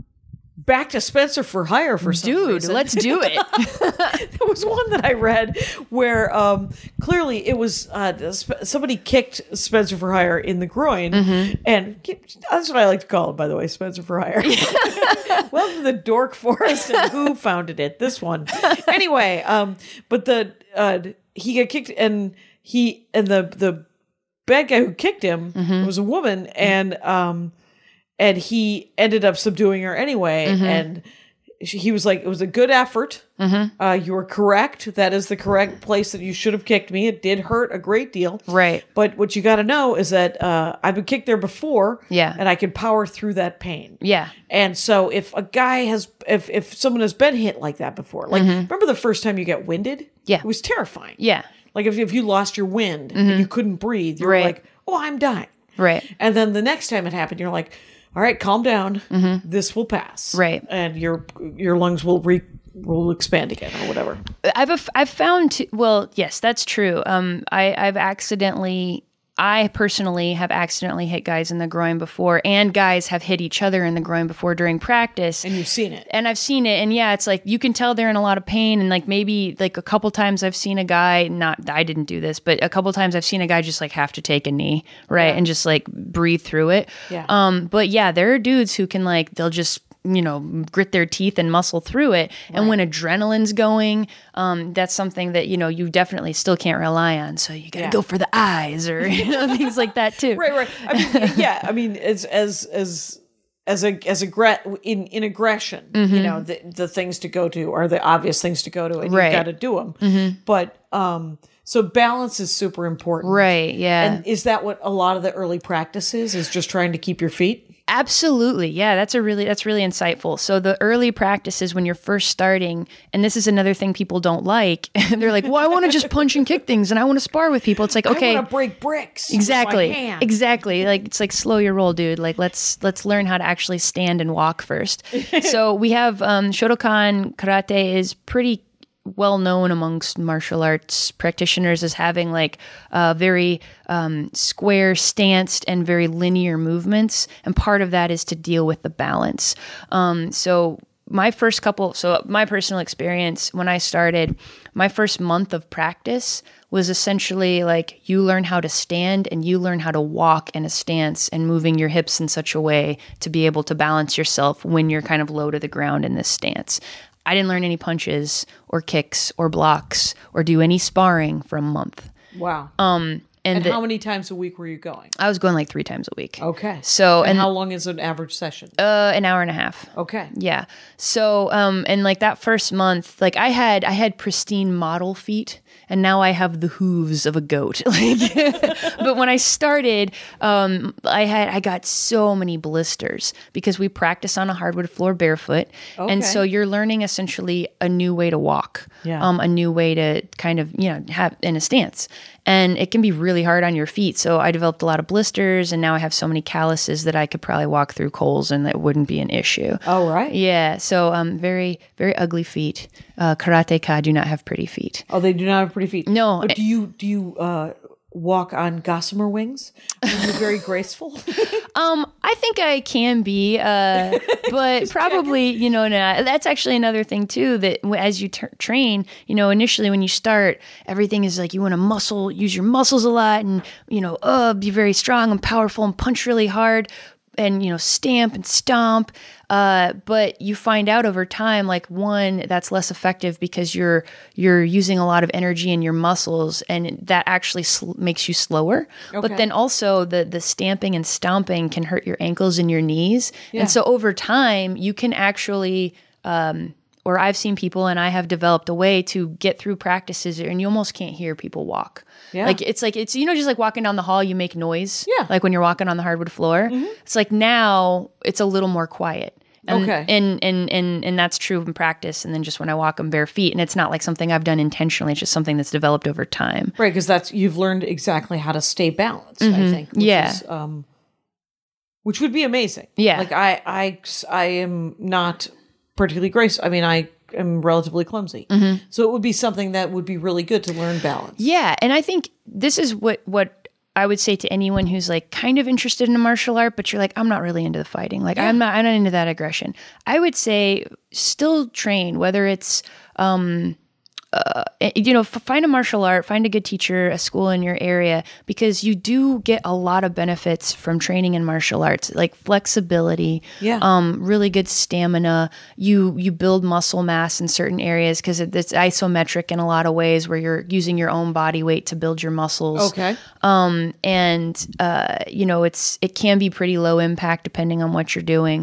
back to Spencer for Hire for some Dude, reason. let's do it. There was one that I read where um, clearly it was uh, sp- somebody kicked Spencer for Hire in the groin, Mm-hmm. and that's what I like to call it, by the way, Spencer for Hire. Welcome to the Dork Forest, and who founded it? This one, anyway. Um, but the uh, he got kicked, and he and the the bad guy who kicked him Mm-hmm. was a woman, and um, and he ended up subduing her anyway, Mm-hmm. and. She- He was like, it was a good effort. Mm-hmm. Uh, you were correct. That is the correct place that you should have kicked me. It did hurt a great deal. Right. But what you got to know is that uh, I've been kicked there before. Yeah. And I can power through that pain. Yeah. And so if a guy has, if, if someone has been hit like that before, like, remember the first time you got winded? Mm-hmm. Yeah. It was terrifying. Yeah. Like if, if you lost your wind and you couldn't breathe, you were Right. like, oh, I'm dying. Right. And then the next time it happened, you're like, all right, calm down. This will pass. Right. And your your lungs will re will expand again or whatever. I've I've found to, well, yes, that's true. Um, I I've accidentally, I personally have accidentally hit guys in the groin before, and guys have hit each other in the groin before during practice. And you've seen it. And I've seen it, and yeah, it's like you can tell they're in a lot of pain, and like maybe like a couple times I've seen a guy, not I didn't do this, but a couple times I've seen a guy just like have to take a knee, right, and just like breathe through it. Yeah. Um, but yeah, there are dudes who can like they'll just you know grit their teeth and muscle through it, and when adrenaline's going, um, that's something that you know you definitely still can't rely on. So you gotta Yeah. go for the eyes or you know things like that too. Right, right. I mean, yeah. I mean, as as as as a as a gra- in in aggression, you know, the the things to go to are the obvious things to go to, and Right. you've got to do them. But um, so balance is super important, Right. Yeah. And is that what a lot of the early practice is? Is just trying to keep your feet? Absolutely. Yeah, that's a really that's really insightful. So the early practices when you're first starting, and this is another thing people don't like. They're like, "Well, I want to just punch and kick things and I want to spar with people." It's like, "Okay, I want to break bricks. exactly. With my hand. Exactly. Like it's like slow your roll, dude. Like let's let's learn how to actually stand and walk first." So we have um Shotokan karate is pretty well known amongst martial arts practitioners as having like uh, very um, square stanced and very linear movements, and part of that is to deal with the balance. Um, so my first couple, so my personal experience when I started, my first month of practice was essentially like you learn how to stand and you learn how to walk in a stance and moving your hips in such a way to be able to balance yourself when you're kind of low to the ground in this stance. I didn't learn any punches or kicks or blocks or do any sparring for a month. Wow. Um, And, And the- how many times a week were you going? I was going like three times a week. Okay. So, and, and how long is an average session? uh, an hour and a half. Okay. Yeah. So, um, and like that first month, like I had, I had pristine model feet, and now I have the hooves of a goat. Like, but when I started, um, I had, I got so many blisters because we practice on a hardwood floor barefoot, Okay. and so you're learning essentially a new way to walk, Yeah. um, a new way to kind of you know have in a stance. And it can be really hard on your feet. So I developed a lot of blisters, and now I have so many calluses that I could probably walk through coals and that wouldn't be an issue. Oh, right. Yeah. So um, very, very ugly feet. Uh, karateka do not have pretty feet. Oh, they do not have pretty feet. No. But do you do you uh, walk on gossamer wings? Are you very graceful? Um, I think I can be, uh, but probably, you know, not. That's actually another thing too, that w- as you t- train, you know, initially when you start, everything is like, you want to muscle, use your muscles a lot and, you know, uh, be very strong and powerful and punch really hard and, you know, stamp and stomp. Uh, but you find out over time, like one, that's less effective because you're you're using a lot of energy in your muscles, and that actually sl- makes you slower. Okay. But then also the the stamping and stomping can hurt your ankles and your knees, Yeah. and so over time you can actually. Um, or I've seen people, and I have developed a way to get through practices, and you almost can't hear people walk. Yeah. Like it's like it's you know just like walking down the hall, you make noise. Yeah. Like when you're walking on the hardwood floor, it's like now it's a little more quiet. And, Okay. And, and and and that's true in practice. And then just when I walk on bare feet, and it's not like something I've done intentionally. It's just something that's developed over time. Right, because that's you've learned exactly how to stay balanced. I think. Which Yeah. Is, um, which would be amazing. Yeah. Like I, I, I am not particularly graceful. I mean, I am relatively clumsy. So it would be something that would be really good to learn balance. Yeah, and I think this is what what I would say to anyone who's like kind of interested in a martial art, but you're like, I'm not really into the fighting. Like I'm not I'm not into that aggression. I would say still train, whether it's um uh, you know, f- find a martial art, find a good teacher, a school in your area, because you do get a lot of benefits from training in martial arts, like flexibility, Yeah. um, really good stamina. You you build muscle mass in certain areas because it's isometric in a lot of ways, where you're using your own body weight to build your muscles. Okay. Um, and uh, you know, it's it can be pretty low impact depending on what you're doing.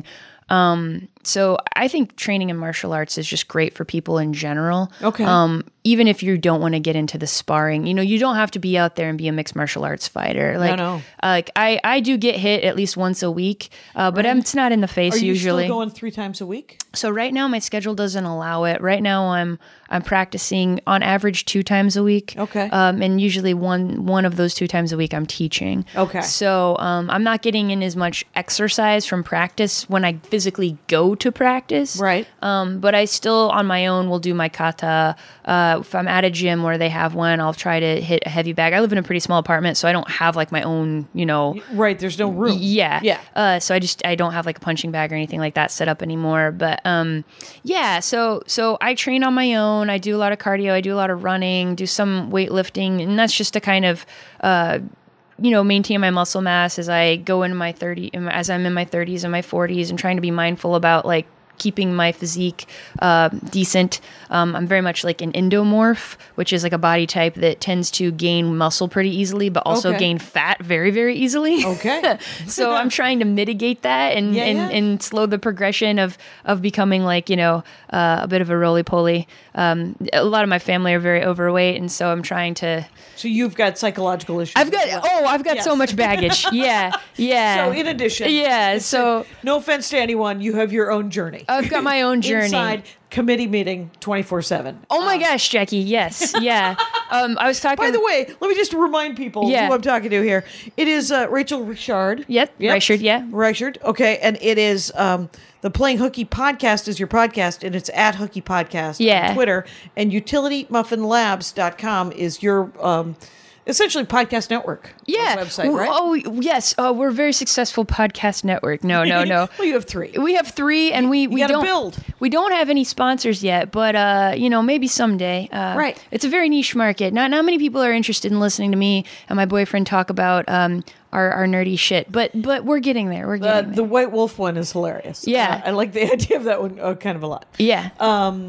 Um, so I think training in martial arts is just great for people in general. Okay. Um, even if you don't want to get into the sparring, you know, you don't have to be out there and be a mixed martial arts fighter. Like, no. uh, like I, I do get hit at least once a week, uh, but I'm, it's not in the face Are you usually. still going three times a week? So right now my schedule doesn't allow it. Right now I'm I'm practicing on average two times a week. Okay. Um, and usually one one of those two times a week I'm teaching. Okay. So um, I'm not getting in as much exercise from practice when I physically go to practice. Right. Um, but I still on my own will do my kata. Uh, if I'm at a gym where they have one, I'll try to hit a heavy bag. I live in a pretty small apartment, so I don't have like my own, you know. Right. There's no room. Yeah. Yeah. Uh, so I just I don't have like a punching bag or anything like that set up anymore. But um, yeah. So so I train on my own. I do a lot of cardio. I do a lot of running. Do some weightlifting, and that's just to kind of uh, you know, maintain my muscle mass as I go into my thirty, as I'm in my thirties and my forties, and trying to be mindful about like keeping my physique uh, decent. Um, I'm very much like an endomorph, which is like a body type that tends to gain muscle pretty easily, but also Okay. gain fat very, very easily. Okay. So I'm trying to mitigate that and, Yeah, and, yeah. and slow the progression of, of becoming like, you know, uh, a bit of a roly-poly. Um, a lot of my family are very overweight, and so I'm trying to... So you've got psychological issues. I've got, as well. oh, I've got so Yes. much baggage. Yeah, yeah. So in addition, Yeah, it's so- a- no offense to anyone, you have your own journey. I've got my own journey. Inside committee meeting twenty-four seven. Oh my gosh, Jackie, yes, yeah. Um, I was talking... By the way, let me just remind people Yeah. who I'm talking to here. It is uh, Rachel Richard. Yep, Reichard, yeah. Reichard. Okay, and it is um, the Playing Hooky podcast is your podcast, and it's at Hooky Podcast Yeah. on Twitter. And utility muffin labs dot com is your um, essentially podcast network Yeah. website, right? Oh, yes. Uh, we're a very successful podcast network. No, no, no. Well, you have three. We have three, and we, we gotta don't build. We don't have any sponsors yet, but uh, you know, maybe someday. Uh, Right. It's a very niche market. Not not many people are interested in listening to me and my boyfriend talk about um our, our nerdy shit, but but we're getting there. We're Uh, getting the there. White Wolf one is hilarious. Yeah. Uh, I like the idea of that one uh, kind of a lot. Yeah. Um,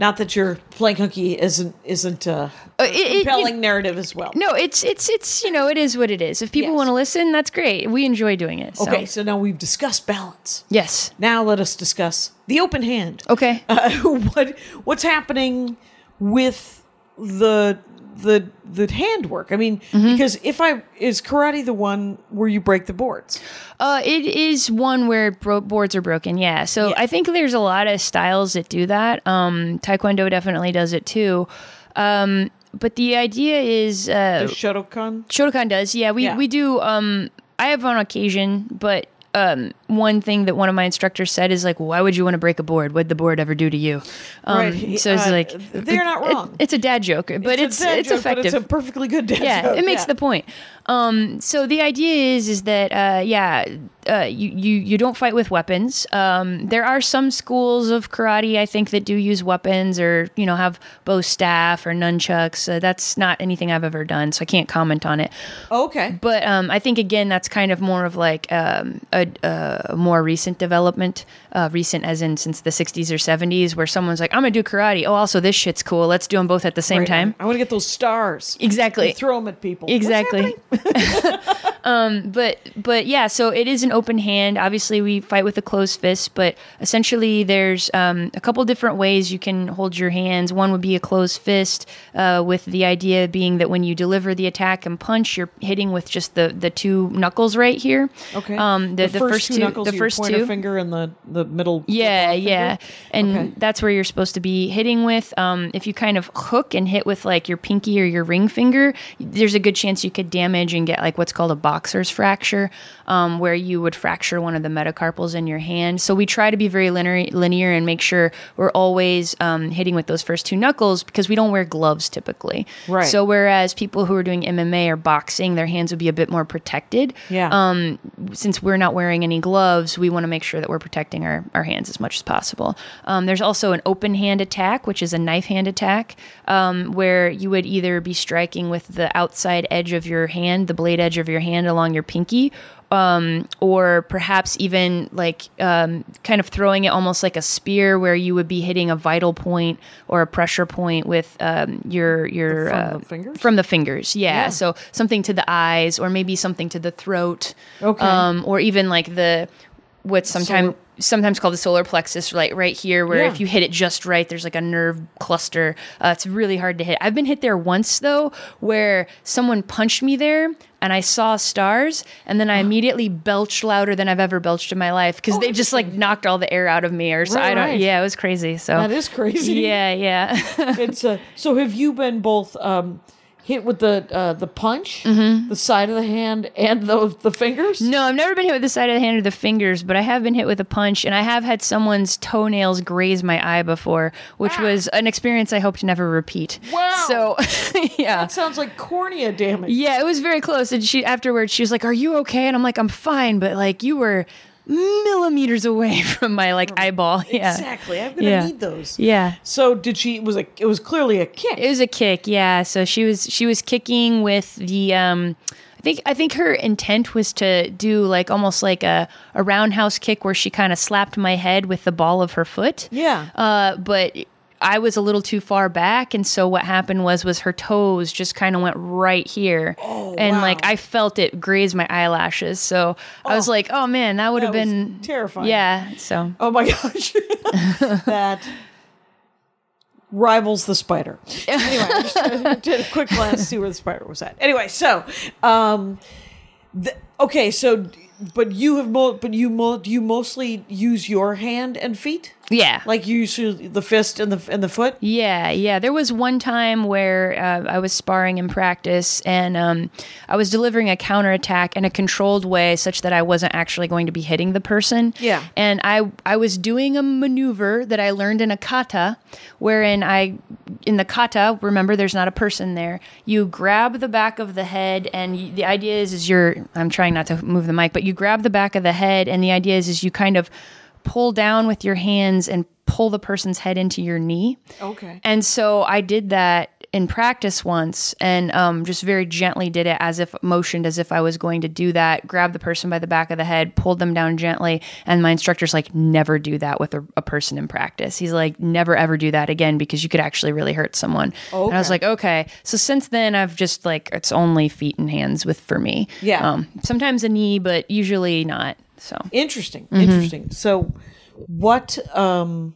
Not that your plank hooky isn't isn't a Uh, it- it- compelling it- narrative as well. No, it's it's it's you know it is what it is. If people Yes. want to listen, that's great. We enjoy doing it. So. Okay, so now we've discussed balance. Yes. Now let us discuss the open hand. Okay. Uh, what what's happening with the the the handwork? I mean, Mm-hmm. because if I is karate the one where you break the boards? Uh, it is one where bro- boards are broken. Yeah. So Yeah. I think there's a lot of styles that do that. Um, Taekwondo definitely does it too. Um, but the idea is uh, The Shotokan. Shotokan does. Yeah. We Yeah. we do. Um, I have on occasion, but. Um, one thing that one of my instructors said is like, why would you want to break a board? What'd the board ever do to you? Um, Right. So it's Uh, like, they're not it- wrong. it's a dad joke, but it's a dad it's joke, effective. But it's a perfectly good dad Yeah, joke. it makes yeah. the point. Um, so the idea is is that uh, yeah, uh, you, you you don't fight with weapons. Um, there are some schools of karate I think that do use weapons or you know have bow staff or nunchucks. Uh, that's not anything I've ever done, so I can't comment on it. Okay. But um, I think again that's kind of more of like um, a, a more recent development, uh, recent as in since the sixties or seventies, where someone's like, I'm gonna do karate. Oh, also this shit's cool. Let's do them both at the same Right. time. I want to get those stars. Exactly. And throw them at people. What's Exactly. happening? um, but but yeah, so it is an open hand. Obviously, we fight with a closed fist, but essentially, there's um, a couple different ways you can hold your hands. One would be a closed fist, uh, with the idea being that when you deliver the attack and punch, you're hitting with just the the two knuckles right here. Okay. Um, the, the, first, two, two, knuckles, the your first pointer two. finger and the the middle. Yeah, flip-off yeah. finger? And Okay. that's where you're supposed to be hitting with. Um, if you kind of hook and hit with like your pinky or your ring finger, there's a good chance you could damage and get like what's called a boxer's fracture, um, where you would fracture one of the metacarpals in your hand. So we try to be very linear, linear and make sure we're always um, hitting with those first two knuckles because we don't wear gloves typically. Right. So whereas people who are doing M M A or boxing, their hands would be a bit more protected. Yeah. Um, since we're not wearing any gloves, we want to make sure that we're protecting our, our hands as much as possible. Um, there's also an open hand attack, which is a knife hand attack, um, where you would either be striking with the outside edge of your hand, the blade edge of your hand along your pinky, um, or perhaps even like um, kind of throwing it almost like a spear, where you would be hitting a vital point or a pressure point with um, your your From uh, the fingers? from the fingers. Yeah. Yeah. So something to the eyes, or maybe something to the throat. Okay. Um, or even like the what's sometimes Solar- sometimes called the solar plexus, like right here, where Yeah. if you hit it just right, there's like a nerve cluster. Uh, it's really hard to hit. I've been hit there once though, where someone punched me there. And I saw stars, and then I immediately belched louder than I've ever belched in my life because they just like knocked all the air out of me, or so Right, I don't. right. Yeah, it was crazy. So That is crazy. Yeah, yeah. It's uh, so. Have you been both um, hit with the uh, the punch, Mm-hmm. the side of the hand, and the the fingers? No, I've never been hit with the side of the hand or the fingers, but I have been hit with a punch, and I have had someone's toenails graze my eye before, which was an experience I hope to never repeat. Ah. Wow. So, yeah. That sounds like cornea damage. Yeah, it was very close. And she afterwards, she was like, "Are you okay?" And I'm like, "I'm fine," but like you were millimeters away from my like eyeball. Yeah. Exactly. I'm gonna Yeah. need those. Yeah. So did she? It was a. It was clearly a kick. It was a kick, yeah. So she was she was kicking with the um I think I think her intent was to do like almost like a, a roundhouse kick where she kind of slapped my head with the ball of her foot. Yeah. Uh but I was a little too far back, and so what happened was was her toes just kind of went right here. Oh, and wow. like I felt it graze my eyelashes. So I was Oh. like, "Oh man, that would have That was been terrifying. Yeah, so Oh my gosh. That rivals the spider. Anyway, I just I did a quick glance to see where the spider was at. Anyway, so um, the, okay, so but you have mo- but you mo- do you mostly use your hand and feet? yeah. Like you use the fist and the and the foot? Yeah, yeah. There was one time where uh, I was sparring in practice, and um, I was delivering a counterattack in a controlled way such that I wasn't actually going to be hitting the person. Yeah. And I, I was doing a maneuver that I learned in a kata, wherein I, in the kata, remember there's not a person there. You grab the back of the head, and you, the idea is, is you're, I'm trying not to move the mic, but you grab the back of the head, and the idea is, is you kind of pull down with your hands and pull the person's head into your knee. Okay. And so I did that in practice once and um, just very gently did it as if motioned as if I was going to do that, grabbed the person by the back of the head, pulled them down gently. And my instructor's like, never do that with a, a person in practice. He's like, never ever do that again because you could actually really hurt someone. Okay. And I was like, okay. So since then I've just like, it's only feet and hands with for me. Yeah. Um, sometimes a knee, but usually not. So Interesting. Interesting. So what, um,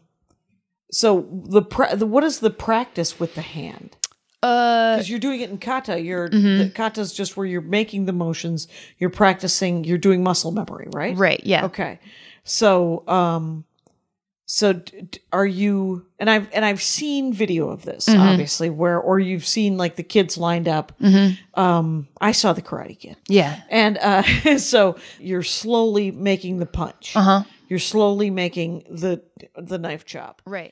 so the, pra- the what is the practice with the hand? Uh, Because you're doing it in kata. You're the kata is just where you're making the motions. You're practicing. You're doing muscle memory, right? right. Yeah. Okay. So, um, so d- d- are you? And I've and I've seen video of this, obviously, where or you've seen like the kids lined up. Um, I saw the Karate Kid. Yeah. And uh, so you're slowly making the punch. Uh-huh. You're slowly making the the knife chop. Right.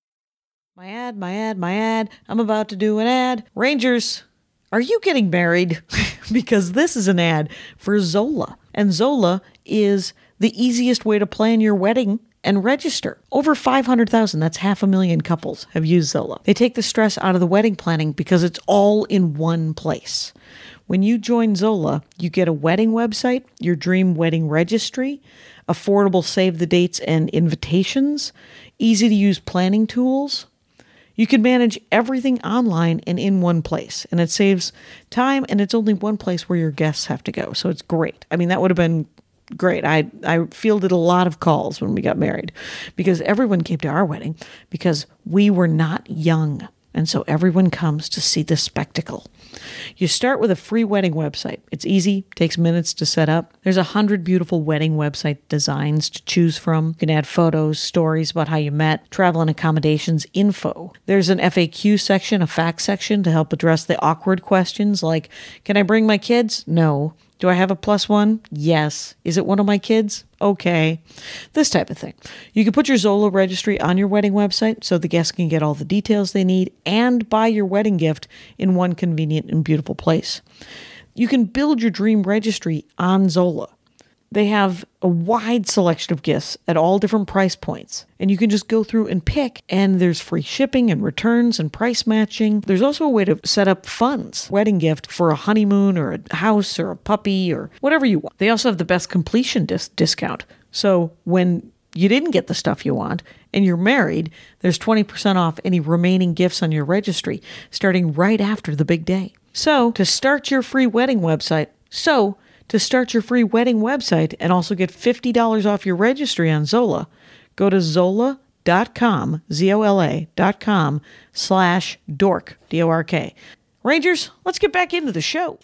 My ad, my ad, my ad. I'm about to do an ad. Rangers, are you getting married? Because this is an ad for Zola. And Zola is the easiest way to plan your wedding and register. Over five hundred thousand, that's half a million couples, have used Zola. They take the stress out of the wedding planning because it's all in one place. When you join Zola, you get a wedding website, your dream wedding registry, affordable save the dates and invitations, easy to use planning tools. You can manage everything online and in one place, and it saves time, and it's only one place where your guests have to go. So it's great. I mean, that would have been great. I, I fielded a lot of calls when we got married because everyone came to our wedding because we were not young. And so everyone comes to see the spectacle. You start with a free wedding website. It's easy, takes minutes to set up. There's a hundred beautiful wedding website designs to choose from. You can add photos, stories about how you met, travel and accommodations info. There's an F A Q section, a facts section to help address the awkward questions like, can I bring my kids? No. Do I have a plus one? Yes. Is it one of my kids? Okay. This type of thing. You can put your Zola registry on your wedding website so the guests can get all the details they need and buy your wedding gift in one convenient and beautiful place. You can build your dream registry on Zola. They have a wide selection of gifts at all different price points. And you can just go through and pick. And there's free shipping and returns and price matching. There's also a way to set up funds. Wedding gift for a honeymoon or a house or a puppy or whatever you want. They also have the best completion dis- discount. So when you didn't get the stuff you want and you're married, there's twenty percent off any remaining gifts on your registry starting right after the big day. So to start your free wedding website, so to start your free wedding website and also get fifty dollars off your registry on Zola, go to zola.com, Z-O-L-A dot com slash dork, D O R K. Rangers, let's get back into the show.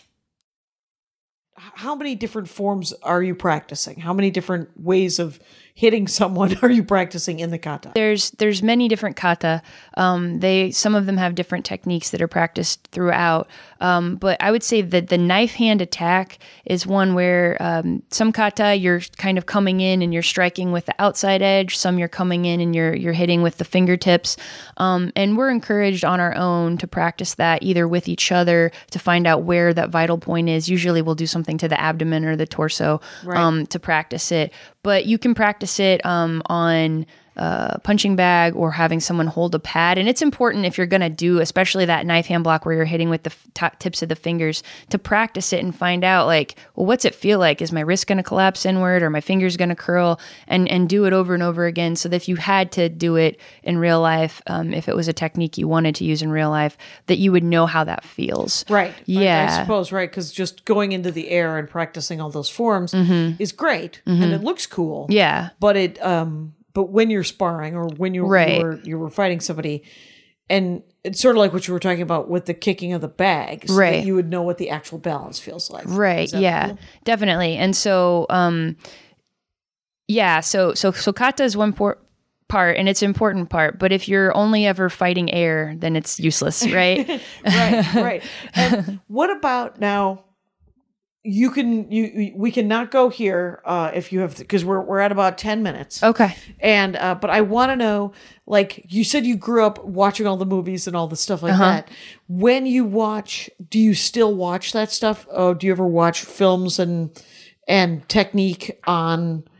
How many different forms are you practicing? How many different ways of hitting someone are you practicing in the kata? There's there's many different kata. Um, they some of them have different techniques that are practiced throughout. Um, but I would say that the knife hand attack is one where um, some kata you're kind of coming in and you're striking with the outside edge. Some you're coming in and you're you're hitting with the fingertips. Um, and we're encouraged on our own to practice that either with each other to find out where that vital point is. Usually we'll do something to the abdomen or the torso Right. um, to practice it. But you can practice it um, on a punching bag or having someone hold a pad. And it's important if you're going to do, especially that knife hand block where you're hitting with the f- top tips of the fingers, to practice it and find out like, well, what's it feel like? Is my wrist going to collapse inward or my fingers going to curl? And and do it over and over again so that if you had to do it in real life, um, if it was a technique you wanted to use in real life, that you would know how that feels. Right. Yeah. I, I suppose, right, because just going into the air and practicing all those forms is great, and it looks cool. Yeah. But it, um, but when you're sparring or when you, Right. you were you were fighting somebody, and it's sort of like what you were talking about with the kicking of the bag, so Right. that you would know what the actual balance feels like. Right. Is that Yeah, cool? definitely. And so, um, yeah, so, so, so kata is one por- part and it's an important part, but if you're only ever fighting air, then it's useless. Right. Right. Right. And what about now? You can you we cannot go here uh, if you have because we're we're at about ten minutes. Okay. And uh, but I want to know, like you said, you grew up watching all the movies and all the stuff like Uh-huh. that. When you watch, do you still watch that stuff? Oh, do you ever watch films and and technique on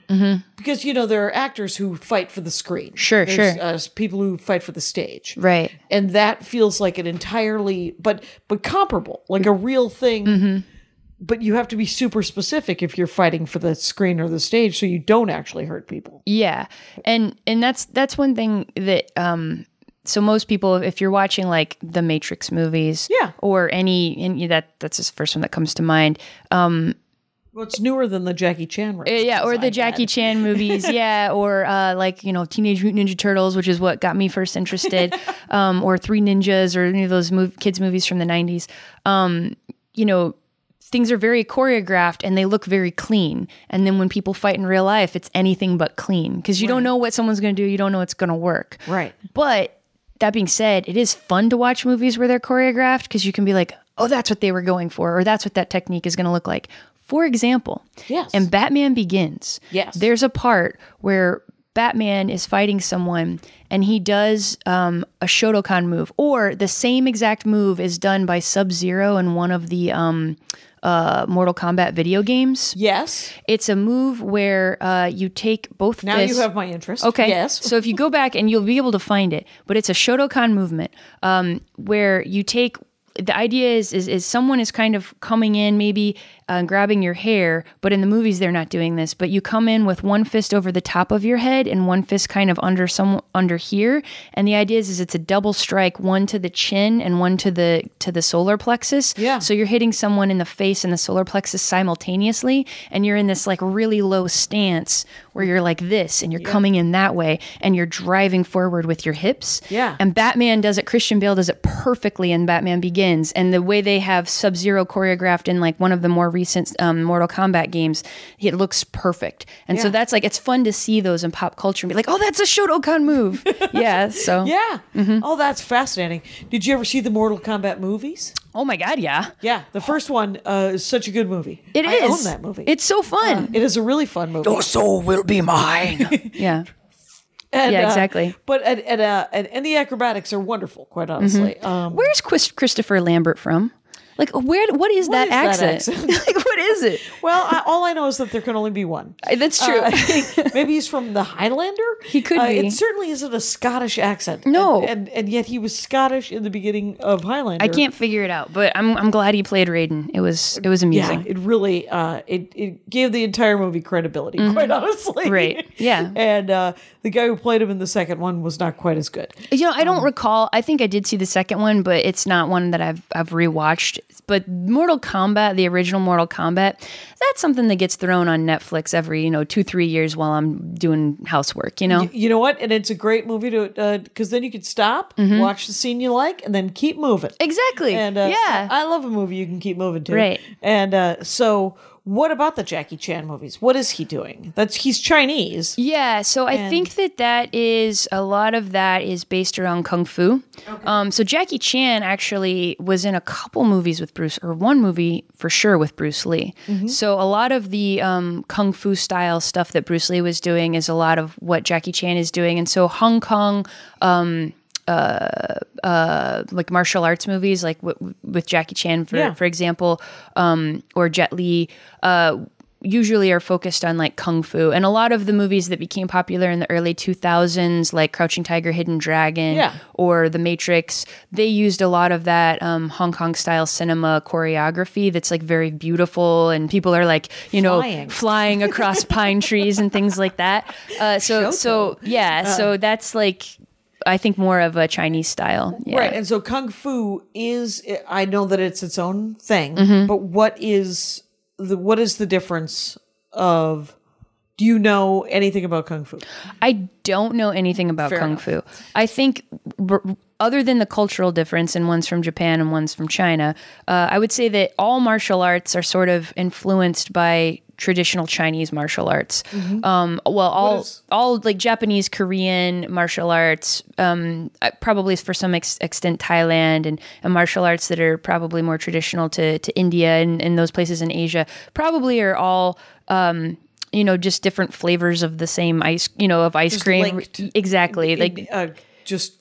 Mm-hmm. Because, you know, there are actors who fight for the screen. Sure, There's, sure. Uh, people who fight for the stage. Right. And that feels like an entirely, but but comparable, like a real thing. Mm-hmm. But you have to be super specific if you're fighting for the screen or the stage so you don't actually hurt people. Yeah. And and that's that's one thing that um so most people, if you're watching like the Matrix movies, yeah, or any, and that that's the first one that comes to mind. Um, well, it's newer than the Jackie Chan, right? Yeah, or the I Jackie had. Chan movies, yeah, or uh, like you know Teenage Mutant Ninja Turtles, which is what got me first interested, um, or Three Ninjas, or any of those mov- kids movies from the nineties. Um, you know. Things are very choreographed and they look very clean. And then when people fight in real life, it's anything but clean because you right. don't know what someone's going to do. You don't know what's going to work. Right. But that being said, it is fun to watch movies where they're choreographed because you can be like, oh, that's what they were going for, or that's what that technique is going to look like. For example, yes. in Batman Begins, yes. there's a part where Batman is fighting someone and he does um, a Shotokan move, or the same exact move is done by Sub-Zero in one of the um, uh, Mortal Kombat video games. Yes. It's a move where uh, you take both now fists. Now you have my interest. Okay. Yes. So if you go back and you'll be able to find it, but it's a Shotokan movement um, where you take, the idea is, is, is someone is kind of coming in maybe uh, grabbing your hair, but in the movies they're not doing this, but you come in with one fist over the top of your head and one fist kind of under some under here, and the idea is, is it's a double strike, one to the chin and one to the to the solar plexus. Yeah. So you're hitting someone in the face and the solar plexus simultaneously, and you're in this like really low stance where you're like this and you're yeah. coming in that way and you're driving forward with your hips. Yeah. And Batman does it, Christian Bale does it perfectly in Batman Begins, and the way they have Sub-Zero choreographed in like one of the more recent um, Mortal Kombat games, it looks perfect. And yeah. so that's like, it's fun to see those in pop culture and be like, oh, that's a Shotokan move. yeah. So yeah. Mm-hmm. Oh, that's fascinating. Did you ever see the Mortal Kombat movies? Oh my God, yeah. Yeah, the first one uh, is such a good movie. It I is. own that movie. It's so fun. Uh, it is a really fun movie. Your soul will be mine. yeah. And, yeah, exactly. Uh, but and and, uh, and and the acrobatics are wonderful, quite honestly. Mm-hmm. Um, Where's Chris- Christopher Lambert from? Like, where? What is what that is accent? That accent? Like, what is it? Well, I, all I know is that there can only be one. That's true. Uh, I think maybe he's from the Highlander. He could uh, be. It certainly isn't a Scottish accent. No, and, and and yet he was Scottish in the beginning of Highlander. I can't figure it out, but I'm I'm glad he played Raiden. It was it was amusing. Yeah, it really uh, it it gave the entire movie credibility, mm-hmm. quite honestly. Right. Yeah. And uh, the guy who played him in the second one was not quite as good. You know, I don't um, recall. I think I did see the second one, but it's not one that I've I've rewatched. But Mortal Kombat, the original Mortal Kombat, that's something that gets thrown on Netflix every, you know, two, three years while I'm doing housework, you know? You, you know what? And it's a great movie to, because uh, then you can stop, mm-hmm. watch the scene you like, and then keep moving. Exactly. And uh, yeah. I, I love a movie you can keep moving to. Right. And uh, so what about the Jackie Chan movies? What is he doing? That's He's Chinese. Yeah, so I And- think that that is, a lot of that is based around Kung Fu. Okay. Um, so Jackie Chan actually was in a couple movies with Bruce, or one movie for sure with Bruce Lee. Mm-hmm. So a lot of the um, Kung Fu style stuff that Bruce Lee was doing is a lot of what Jackie Chan is doing. And so Hong Kong, um, uh, uh, like martial arts movies, like w- with Jackie Chan, for, Yeah. for example, um, or Jet Li, uh, usually are focused on like Kung Fu. And a lot of the movies that became popular in the early two thousands, like Crouching Tiger, Hidden Dragon, Yeah. or The Matrix, they used a lot of that um, Hong Kong style cinema choreography that's like very beautiful, and people are like, you Flying. know, flying across pine trees and things like that. Uh, so, Shoto. so yeah, so that's like, I think more of a Chinese style. Yeah. Right. And so Kung Fu is, I know that it's its own thing, Mm-hmm. but what is the what is the difference of, do you know anything about Kung Fu? I don't know anything about Fair Kung enough. Fu. I think, r- other than the cultural difference, and one's from Japan and one's from China, uh, I would say that all martial arts are sort of influenced by traditional Chinese martial arts. Mm-hmm. Um, well, all is- all like Japanese, Korean martial arts, um, uh, probably for some ex- extent Thailand, and, and martial arts that are probably more traditional to to India and, and those places in Asia, probably are all. Um, you know, just different flavors of the same ice, you know, of ice Just cream. linked Exactly. in- Like, uh, just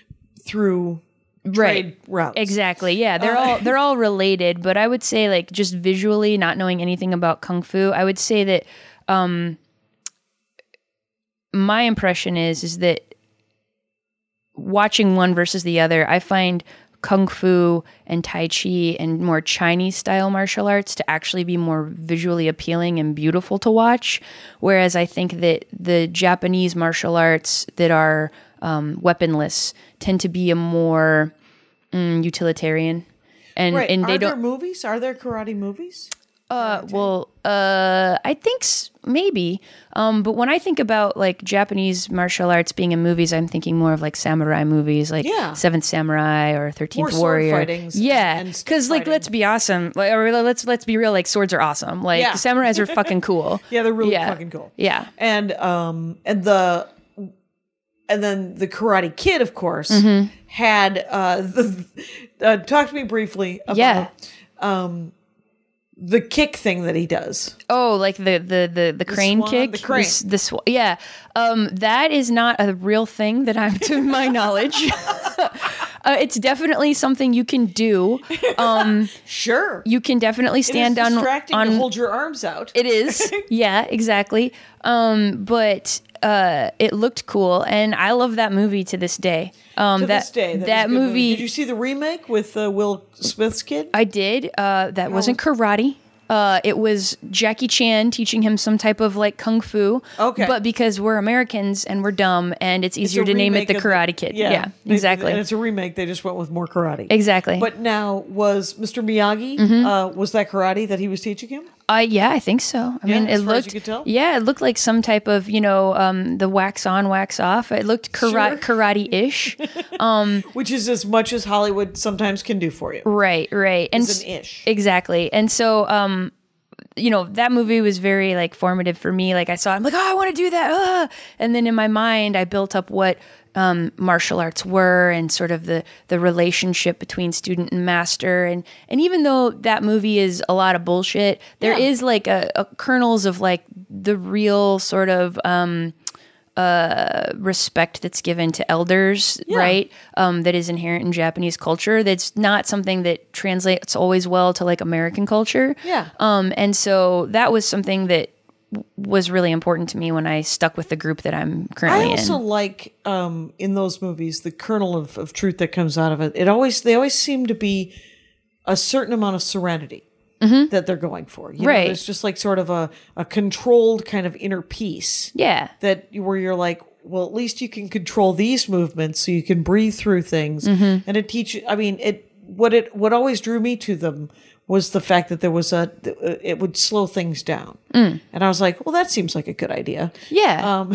through right. trade routes. Exactly. Yeah. They're Uh, all, they're all related, but I would say, like, just visually, not knowing anything about Kung Fu, I would say that, um, my impression is is that watching one versus the other, I find Kung Fu and Tai Chi and more Chinese style martial arts to actually be more visually appealing and beautiful to watch. Whereas I think that the Japanese martial arts that are um, weaponless tend to be a more mm, utilitarian. And, Right. and they Are there don't. movies? Are there karate movies? Uh, well, uh, I think s- maybe. Um, but when I think about like Japanese martial arts being in movies, I'm thinking more of like samurai movies, like Yeah. Seventh Samurai or Thirteenth More sword Warrior. fightings Yeah, and- and stick because like fighting. let's be awesome. Like or let's let's be real. Like swords are awesome. Like Yeah. samurais are fucking cool. Yeah, they're really Yeah. fucking cool. Yeah. And um and the and then the Karate Kid, of course, Mm-hmm. had uh the uh, talk to me briefly about Yeah. um the kick thing that he does. Oh, like the the the, the crane swan- kick. the crane. s- The, sw- yeah. Um, that is not a real thing that I'm to my knowledge. uh, it's definitely something you can do. Um, Sure. you can definitely stand it is on distracting on to hold your arms out. It is. Yeah, exactly. Um, but uh, it looked cool, and I love that movie to this day. Um, to that, this day. That, that is a good movie, Did you see the remake with uh, Will Smith's kid? I did. Uh, that wasn't karate. Uh, it was Jackie Chan teaching him some type of like kung fu. Okay. But because we're Americans and we're dumb, and it's It's easier a to name it remake the of Karate Kid. Yeah, Yeah, They- exactly. And it's a remake. They just went with more karate. Exactly. But now, was Mister Miyagi, Mm-hmm. uh, was that karate that he was teaching him? Uh, yeah, I think so. I Yeah, mean, as it far as looked. you could tell? Yeah, it looked like some type of you know um, the wax on, wax off. It looked kara- Sure. karate ish. Which is as much as Hollywood sometimes can do for you. Right, right. And It's an s- ish. Exactly. And so um you know, that movie was very like formative for me. Like I saw it, I'm like, "Oh, I want to do that." Ah! And then in my mind, I built up what um, martial arts were and sort of the the relationship between student and master. And and even though that movie is a lot of bullshit, there Yeah. is like a, a kernels of like the real sort of um uh, respect that's given to elders, Yeah. right? Um, that is inherent in Japanese culture. That's not something that translates always well to like American culture. Yeah. Um, and so that was something that w- was really important to me when I stuck with the group that I'm currently I also in. like um, in those movies the kernel of, of truth that comes out of it. It always they always seem to be a certain amount of serenity that they're going for. You know, Right. there's just like sort of a, a controlled kind of inner peace Yeah. that where you're like, well, at least you can control these movements so you can breathe through things. Mm-hmm. And it teaches. I mean, it what it what always drew me to them was the fact that there was a it would slow things down. Mm. And I was like, well, that seems like a good idea. Yeah. Um,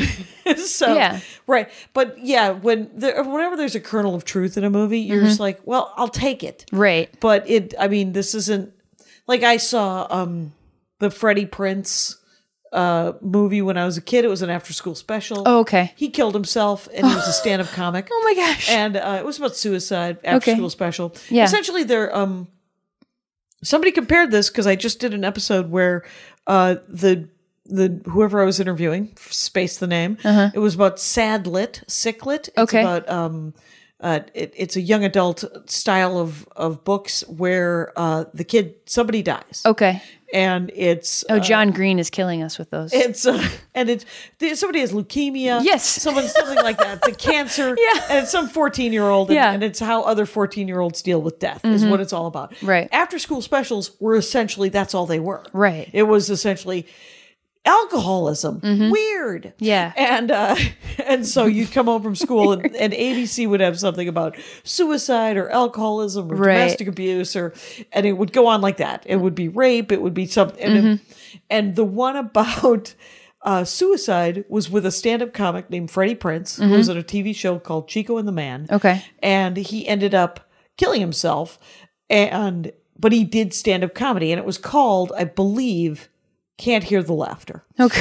so Yeah. right, but yeah, when there, whenever there's a kernel of truth in a movie, you're Mm-hmm. just like, well, I'll take it. right. But it, I mean, this isn't like I saw um, the Freddie Prinze uh, movie when I was a kid. It was an after-school special. Oh, okay. He killed himself, and he was a stand-up comic. Oh my gosh. And uh, it was about suicide after-school special. Yeah. Essentially, they're um, somebody compared this because I just did an episode where uh, the the whoever I was interviewing spaced the name. It was about sad lit, sick lit. It's Uh-huh. Okay. about um, uh, it, it's a young adult style of of books where uh, the kid somebody dies, Okay. and it's Oh, John Green is killing us with those. it's uh, and it's there's- somebody has leukemia. Yes. someone something like that. It's a cancer. Yeah. and it's some fourteen year old. And, Yeah. Mm-hmm. and it's how other fourteen year olds deal with death is what it's all about. Right. After school specials were essentially that's all they were. Right. It was essentially alcoholism. Mm-hmm. Weird. Yeah. And uh, and so you'd come home from school and, and A B C would have something about suicide or alcoholism or Right. domestic abuse or and it would go on like that. It would be rape. It would be something. And, Mm-hmm. and the one about uh, suicide was with a stand-up comic named Freddie Prinze, Mm-hmm. who was at a T V show called Chico and the Man. Okay. And he ended up killing himself. And but he did stand-up comedy, and it was called, I believe, Can't Hear the Laughter. Okay.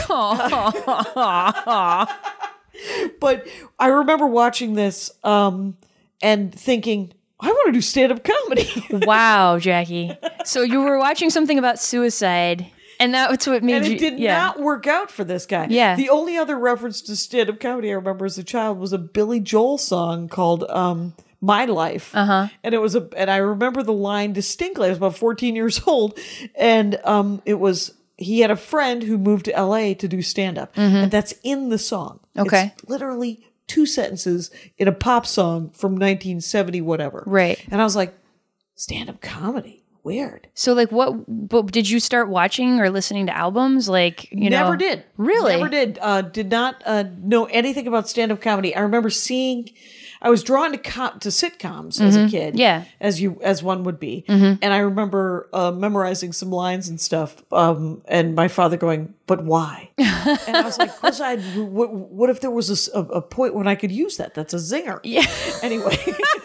But I remember watching this um, and thinking, I want to do stand-up comedy. Wow, Jackie. So you were watching something about suicide, and that's what made And you. it did yeah. not work out for this guy. Yeah. The only other reference to stand-up comedy I remember as a child was a Billy Joel song called um, My Life. Uh-huh. And it was a and I remember the line distinctly. I was about fourteen years old. And um, it was he had a friend who moved to L A to do stand-up, and that's in the song. Okay. It's literally two sentences in a pop song from nineteen seventy whatever. Right. And I was like, stand-up comedy. Weird. So, like, what, but did you start watching or listening to albums? Like, you know. Never did. Really? Never did. Uh, did not uh, know anything about stand-up comedy. I remember seeing, I was drawn to co- to sitcoms as a kid. Yeah. As you, as one would be. And I remember uh, memorizing some lines and stuff. Um, and my father going, but why? And I was like, "Cause I, what, what if there was a, s- a- a point when I could use that? That's a zinger." Yeah. Anyway.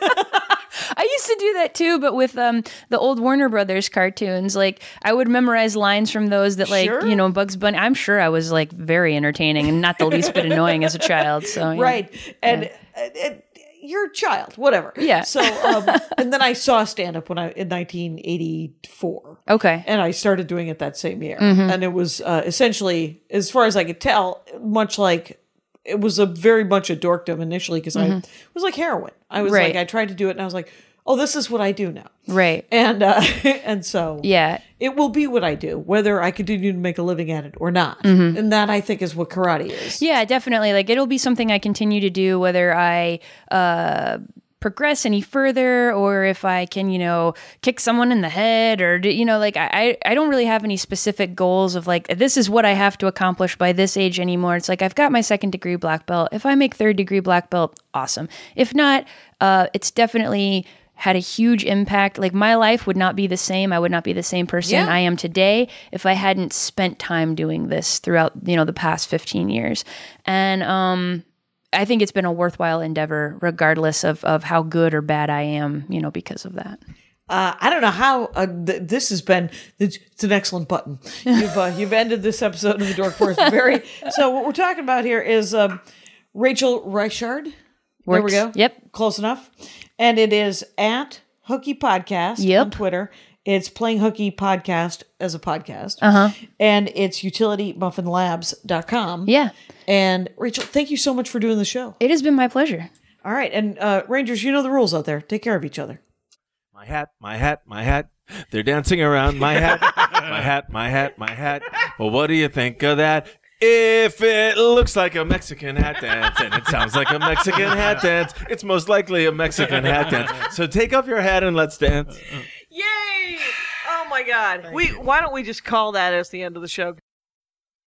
I used to do that too, but with um, the old Warner Brothers cartoons, like I would memorize lines from those that, like, Sure. you know, Bugs Bunny. I'm sure I was like very entertaining and not the least bit annoying as a child. So yeah. Right. And, and, and you're a child, whatever. Yeah. So, um, and then I saw stand up when I, in nineteen eighty-four. Okay. And I started doing it that same year. Mm-hmm. And it was uh, essentially, as far as I could tell, much like, it was a very much a dorkdom initially because I it was like heroin. I was Mm-hmm. Right. like, I tried to do it and I was like, oh, this is what I do now. Right. And uh, and so Yeah. it will be what I do, whether I continue to make a living at it or not. Mm-hmm. And that I think is what karate is. Yeah, definitely. Like it'll be something I continue to do, whether I uh, progress any further or if I can, you know, kick someone in the head or, do- you know, like I, I don't really have any specific goals of like, this is what I have to accomplish by this age anymore. It's like, I've got my second degree black belt. If I make third degree black belt, awesome. If not, uh, it's definitely had a huge impact. Like my life would not be the same. I would not be the same person Yeah. I am today if I hadn't spent time doing this throughout, you know, the past fifteen years. And um, I think it's been a worthwhile endeavor, regardless of, of how good or bad I am, you know, because of that. Uh, I don't know how uh, th- this has been. It's, it's an excellent button. You've uh, you've ended this episode of the Dork Forest very. So what we're talking about here is um, Rachel Reichard. There we Works. go. Yep. Close enough. And it is at Hooky Podcast Yep. on Twitter. It's Playing Hooky Podcast as a podcast. Uh-huh. And it's utility muffin labs dot com. Yeah. And Rachel, thank you so much for doing the show. It has been my pleasure. All right. And uh, Rangers, you know the rules out there. Take care of each other. My hat, my hat, my hat. They're dancing around my hat, my hat, my hat, my hat. Well, what do you think of that? If it looks like a Mexican hat dance and it sounds like a Mexican hat dance, it's most likely a Mexican hat dance. So take off your hat and let's dance. Yay! Oh my God. We why don't we just call that as the end of the show?